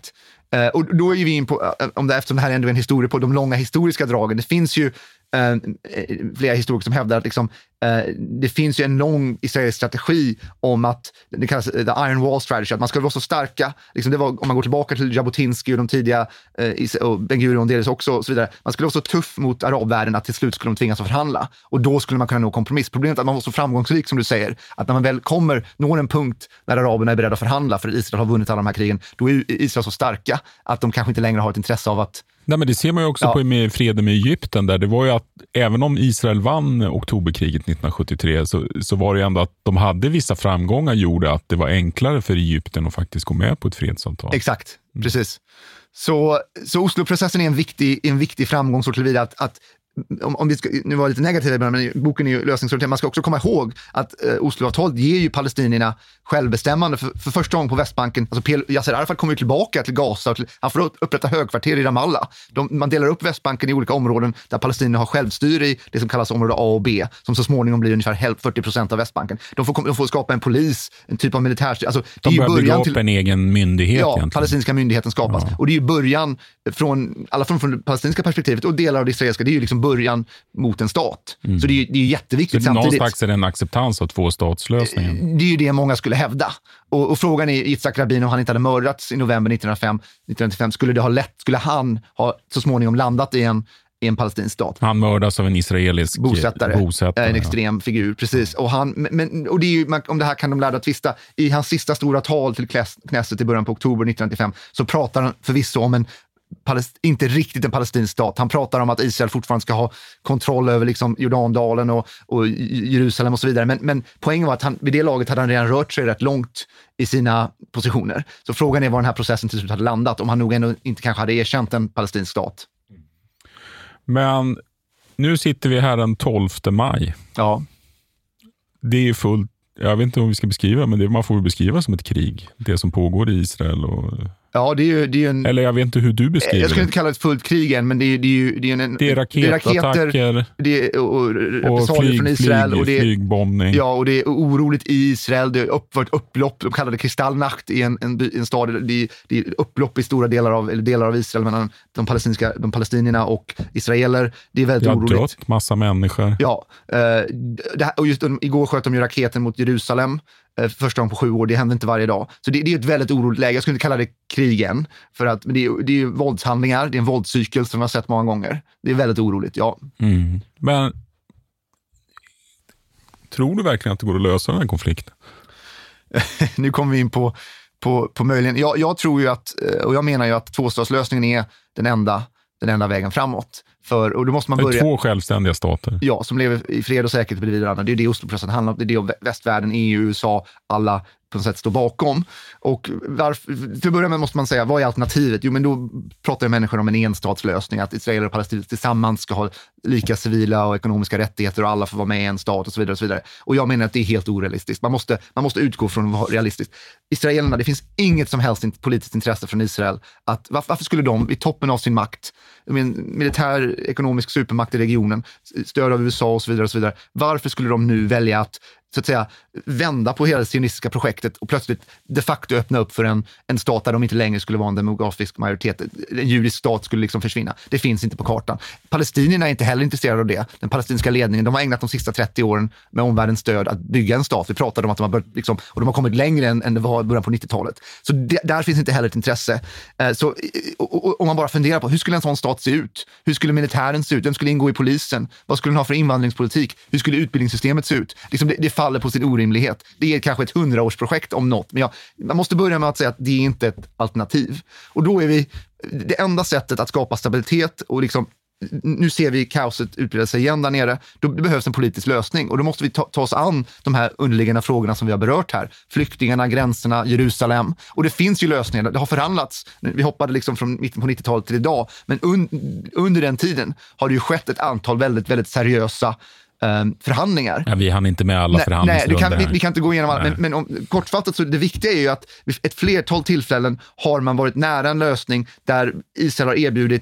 Uh, och då är vi in på, uh, om det, eftersom det här ändå är en historia på de långa historiska dragen. Det finns ju uh, flera historiker som hävdar att liksom, uh, det finns ju en lång israelisk strategi om att, det kallas the Iron Wall Strategy, att man ska vara så starka. Liksom det var, om man går tillbaka till Jabotinsky och de tidiga, uh, och Ben Gurion delvis också, och så vidare. Man skulle vara så tuff mot arabvärlden att till slut skulle de tvingas att förhandla. Och då skulle man kunna nå kompromiss. Problemet är att man var så framgångsrik, som du säger, att när man väl kommer, når en punkt när araberna är beredda att förhandla för att Israel har vunnit alla de här krigen, då är Israel så starka att de kanske inte längre har ett intresse av att...
Nej, men det ser man ju också ja. på med freden med Egypten, där det var ju att även om Israel vann oktoberkriget nittonhundrasjuttiotre så, så var det ändå att de hade vissa framgångar, gjorde att det var enklare för Egypten att faktiskt gå med på ett fredsavtal.
Exakt, mm. precis. Så, så Oslo-processen är en viktig, en viktig framgång så tillvida att, att Om, om vi ska, nu var det lite negativt, men boken är ju lösningsorienterad. Man ska också komma ihåg att eh, Osloavtalet ger ju palestinierna självbestämmande för, för första gången på Västbanken. Alltså P L O, Yasser Arafat kommer ju tillbaka till Gaza och till, han får upprätta högkvarter i Ramallah. De, man delar upp Västbanken i olika områden där palestinierna har självstyre i det som kallas område A och B, som så småningom blir ungefär fyrtio procent av Västbanken. De får, de får skapa en polis, en typ av militärstyre. Alltså,
de börjar bygga upp till, en egen myndighet.
Ja,
egentligen.
Palestinska myndigheten skapas. Ja. Och det är ju början från, alla från, från det palestinska perspektivet och delar av det israeliska, det är ju liksom början mot en stat. Mm. Så det är, det är jätteviktigt
så
samtidigt.
Någonstans är det en acceptans av tvåstatslösningen.
Det är ju det många skulle hävda. Och, och frågan är, Yitzhak Rabin, om han inte hade mördats i november nittonhundrafem, skulle det ha lätt, skulle han ha så småningom landat i en, i en palestinsk stat?
Han mördas av en israelisk
bosättare.
bosättare
en extrem ja. figur, precis. Och, han, men, och det är ju, om det här kan de lärda tvista. I hans sista stora tal till Knesset i början på oktober nittonhundrafem så pratar han förvisso om en Palest- inte riktigt en palestinsk stat. Han pratar om att Israel fortfarande ska ha kontroll över liksom Jordandalen och, och Jerusalem och så vidare. Men, men poängen var att han, vid det laget hade han redan rört sig rätt långt i sina positioner. Så frågan är var den här processen till slut hade landat, om han nog ändå inte kanske hade erkänt en palestinsk stat.
Men nu sitter vi här den tolfte maj.
Ja.
Det är fullt, jag vet inte om vi ska beskriva, men det man får beskriva som ett krig. Det som pågår i Israel och...
Ja, det är ju, det är ju en...
Eller jag vet inte hur du beskriver det.
Jag skulle inte kalla det ett fullt krig än, men det är, det är ju... Det är, en,
det är raketattacker
det är, och, och,
och flyg,
från Israel,
flyg,
och det är,
flygbombning.
Ja, och det är oroligt i Israel. Det är uppvart upplopp, de kallar det kristallnacht i en, en, en stad. Det är, det är upplopp i stora delar av, eller delar av Israel mellan de, palestinska, de palestinierna och israeler. Det är väldigt
det har
oroligt.
dött massa människor.
Ja, uh, det här, och just igår sköt de ju raketen mot Jerusalem. Första gången på sju år, det händer inte varje dag. Så det, det är ett väldigt oroligt läge. Jag skulle inte kalla det krig än, för att det är, det är våldshandlingar, det är en våldscykel som vi har sett många gånger. Det är väldigt oroligt, ja.
Mm. Men tror du verkligen att det går att lösa den här konflikten?
Nu kommer vi in på, på, på möjligen. Jag, jag tror ju att, och jag menar ju att tvåstatslösningen är den enda, den enda vägen framåt. För, och då måste man börja...
Två självständiga stater.
Ja, som lever i fred och säkerhet bredvid varandra. Det är det Osloprocessen handlar om. Det är det västvärlden, E U, U S A, alla på något sätt står bakom. Och varför, för att börja med måste man säga, vad är alternativet? Jo, men då pratar människor om en enstatslösning, att Israel och Palestina tillsammans ska ha lika civila och ekonomiska rättigheter och alla får vara med i en stat och så vidare och så vidare. Och jag menar att det är helt orealistiskt. Man måste, man måste utgå från att vara realistiskt. Israelerna, det finns inget som helst politiskt intresse från Israel. Att, varför, varför skulle de i toppen av sin makt, en militär ekonomisk supermakt i regionen, stöd av U S A och så vidare och så vidare, varför skulle de nu välja att så att säga vända på hela det sionistiska projektet och plötsligt de facto öppna upp för en, en stat där de inte längre skulle vara en demografisk majoritet. En judisk stat skulle liksom försvinna. Det finns inte på kartan. Palestinierna är inte heller intresserade av det. Den palestinska ledningen, de har ägnat de sista trettio åren med omvärldens stöd att bygga en stat. Vi pratade om att de har börjat, liksom, och de har kommit längre än, än det var i början på nittiotalet. Så det, där finns inte heller ett intresse. Eh, så och, och, om man bara funderar på hur skulle en sån stat se ut? Hur skulle militären se ut? Vem skulle ingå i polisen? Vad skulle den ha för invandringspolitik? Hur skulle utbildningssystemet se ut? Liksom det, det faller på sin orimlighet. Det är kanske ett hundraårsprojekt om något, men jag, man måste börja med att säga att det är inte ett alternativ. Och då är vi, det enda sättet att skapa stabilitet och liksom, nu ser vi kaoset utbreda sig igen där nere, då behövs en politisk lösning och då måste vi ta, ta oss an de här underliggande frågorna som vi har berört här. Flyktingarna, gränserna, Jerusalem. Och det finns ju lösningar, det har förhandlats. Vi hoppade liksom från mitten på nittiotalet till idag, men un, under den tiden har det ju skett ett antal väldigt, väldigt seriösa Um, förhandlingar.
Ja, vi hann inte med alla förhandlingsrundor.
Nej, kan, vi, vi kan inte gå igenom allt, men, men om, kortfattat så det viktiga är ju att vid ett flertal tillfällen har man varit nära en lösning där Israel har erbjudit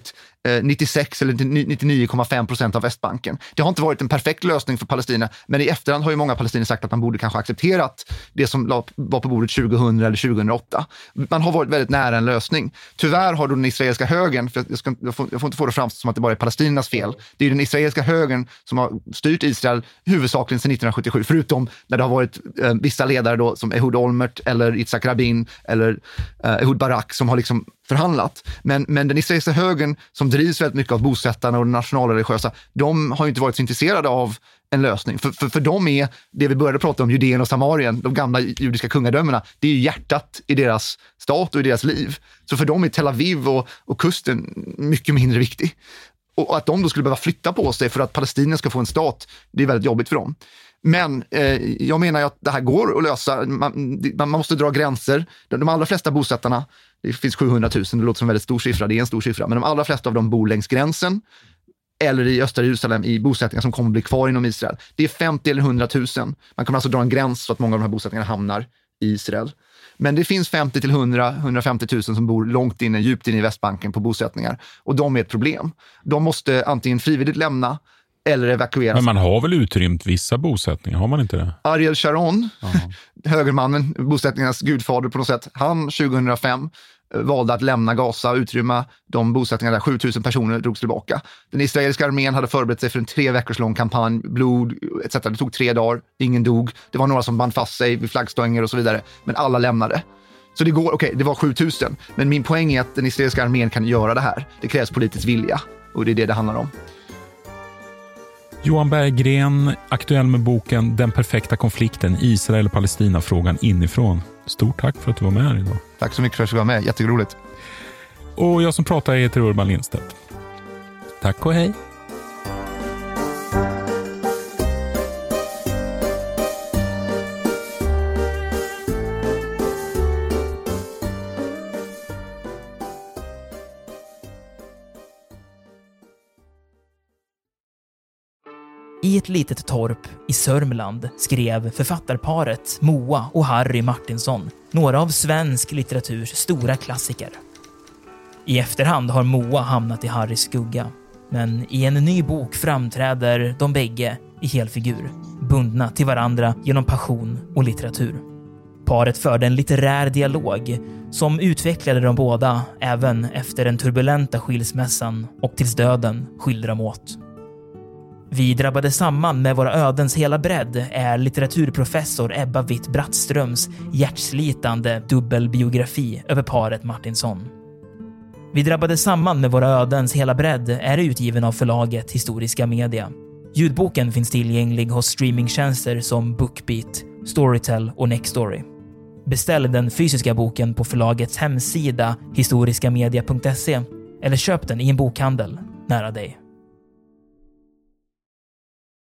nittiosex eller nittionio komma fem procent av Västbanken. Det har inte varit en perfekt lösning för Palestina, men i efterhand har ju många palestinier sagt att man borde kanske accepterat det som var på bordet tjugohundra eller tjugohundraåtta. Man har varit väldigt nära en lösning. Tyvärr har då den israeliska högern, för jag, ska, jag, får, jag får inte få det framstå som att det bara är palestinernas fel, det är den israeliska högern som har styrt Israel huvudsakligen sedan nittonhundrasjuttiosju, förutom när det har varit eh, vissa ledare då, som Ehud Olmert eller Yitzhak Rabin eller eh, Ehud Barak som har liksom förhandlat. Men, men den israeliska högern som drivs väldigt mycket av bosättarna och de nationalreligiösa, de har ju inte varit så intresserade av en lösning. För, för, för dem är det vi började prata om, Judeen och Samarien, de gamla judiska kungadömena, det är ju hjärtat i deras stat och i deras liv. Så för dem är Tel Aviv och, och kusten mycket mindre viktig. Och att de då skulle behöva flytta på sig för att Palestina ska få en stat, det är väldigt jobbigt för dem. Men eh, jag menar ju att det här går att lösa. Man, man måste dra gränser. De, de allra flesta bosättarna, det finns sjuhundratusen, det låter som en väldigt stor siffra, det är en stor siffra, men de allra flesta av dem bor längs gränsen eller i östra Jerusalem i bosättningar som kommer att bli kvar inom Israel. Det är femtio eller hundratusen. Man kommer alltså dra en gräns så att många av de här bosättningarna hamnar i Israel. Men det finns femtio till hundra till hundrafemtio tusen som bor långt inne, djupt inne i Västbanken på bosättningar. Och de är ett problem. De måste antingen frivilligt lämna eller evakueras.
Men man har väl utrymt vissa bosättningar, har man inte det?
Ariel Sharon, högermannen, bosättningarnas gudfader på något sätt, han tjugohundrafem valde att lämna Gaza och utrymma de bosättningar där sjutusen personer drogs tillbaka. Den israeliska armén hade förberett sig för en tre veckors lång kampanj, blod et cetera. Det tog tre dagar, ingen dog. Det var några som band fast sig vid flaggstånger och så vidare, men alla lämnade. Så det går, okej, okay, det var sjutusen, men min poäng är att den israeliska armén kan göra det här. Det krävs politisk vilja och det är det det handlar om.
Johan Berggren, aktuell med boken Den perfekta konflikten, Israel och Palestina-frågan inifrån. Stort tack för att du var med här idag.
Tack så mycket för att du var med, jätteroligt.
Och jag som pratar heter Urban Lindstedt. Tack och hej.
I ett litet torp i Sörmland skrev författarparet Moa och Harry Martinsson några av svensk litteraturs stora klassiker. I efterhand har Moa hamnat i Harrys skugga, men i en ny bok framträder de bägge i helfigur, bundna till varandra genom passion och litteratur. Paret förde en litterär dialog som utvecklade de båda även efter den turbulenta skilsmässan och tills döden skilde dem åt. Vi drabbade samman med våra ödens hela bredd är litteraturprofessor Ebba Witt-Brattströms hjärtslitande dubbelbiografi över paret Martinsson. Vi drabbade samman med våra ödens hela bredd är utgiven av förlaget Historiska Media. Ljudboken finns tillgänglig hos streamingtjänster som Bookbeat, Storytel och Nextory. Beställ den fysiska boken på förlagets hemsida historiskamedia punkt se eller köp den i en bokhandel nära dig.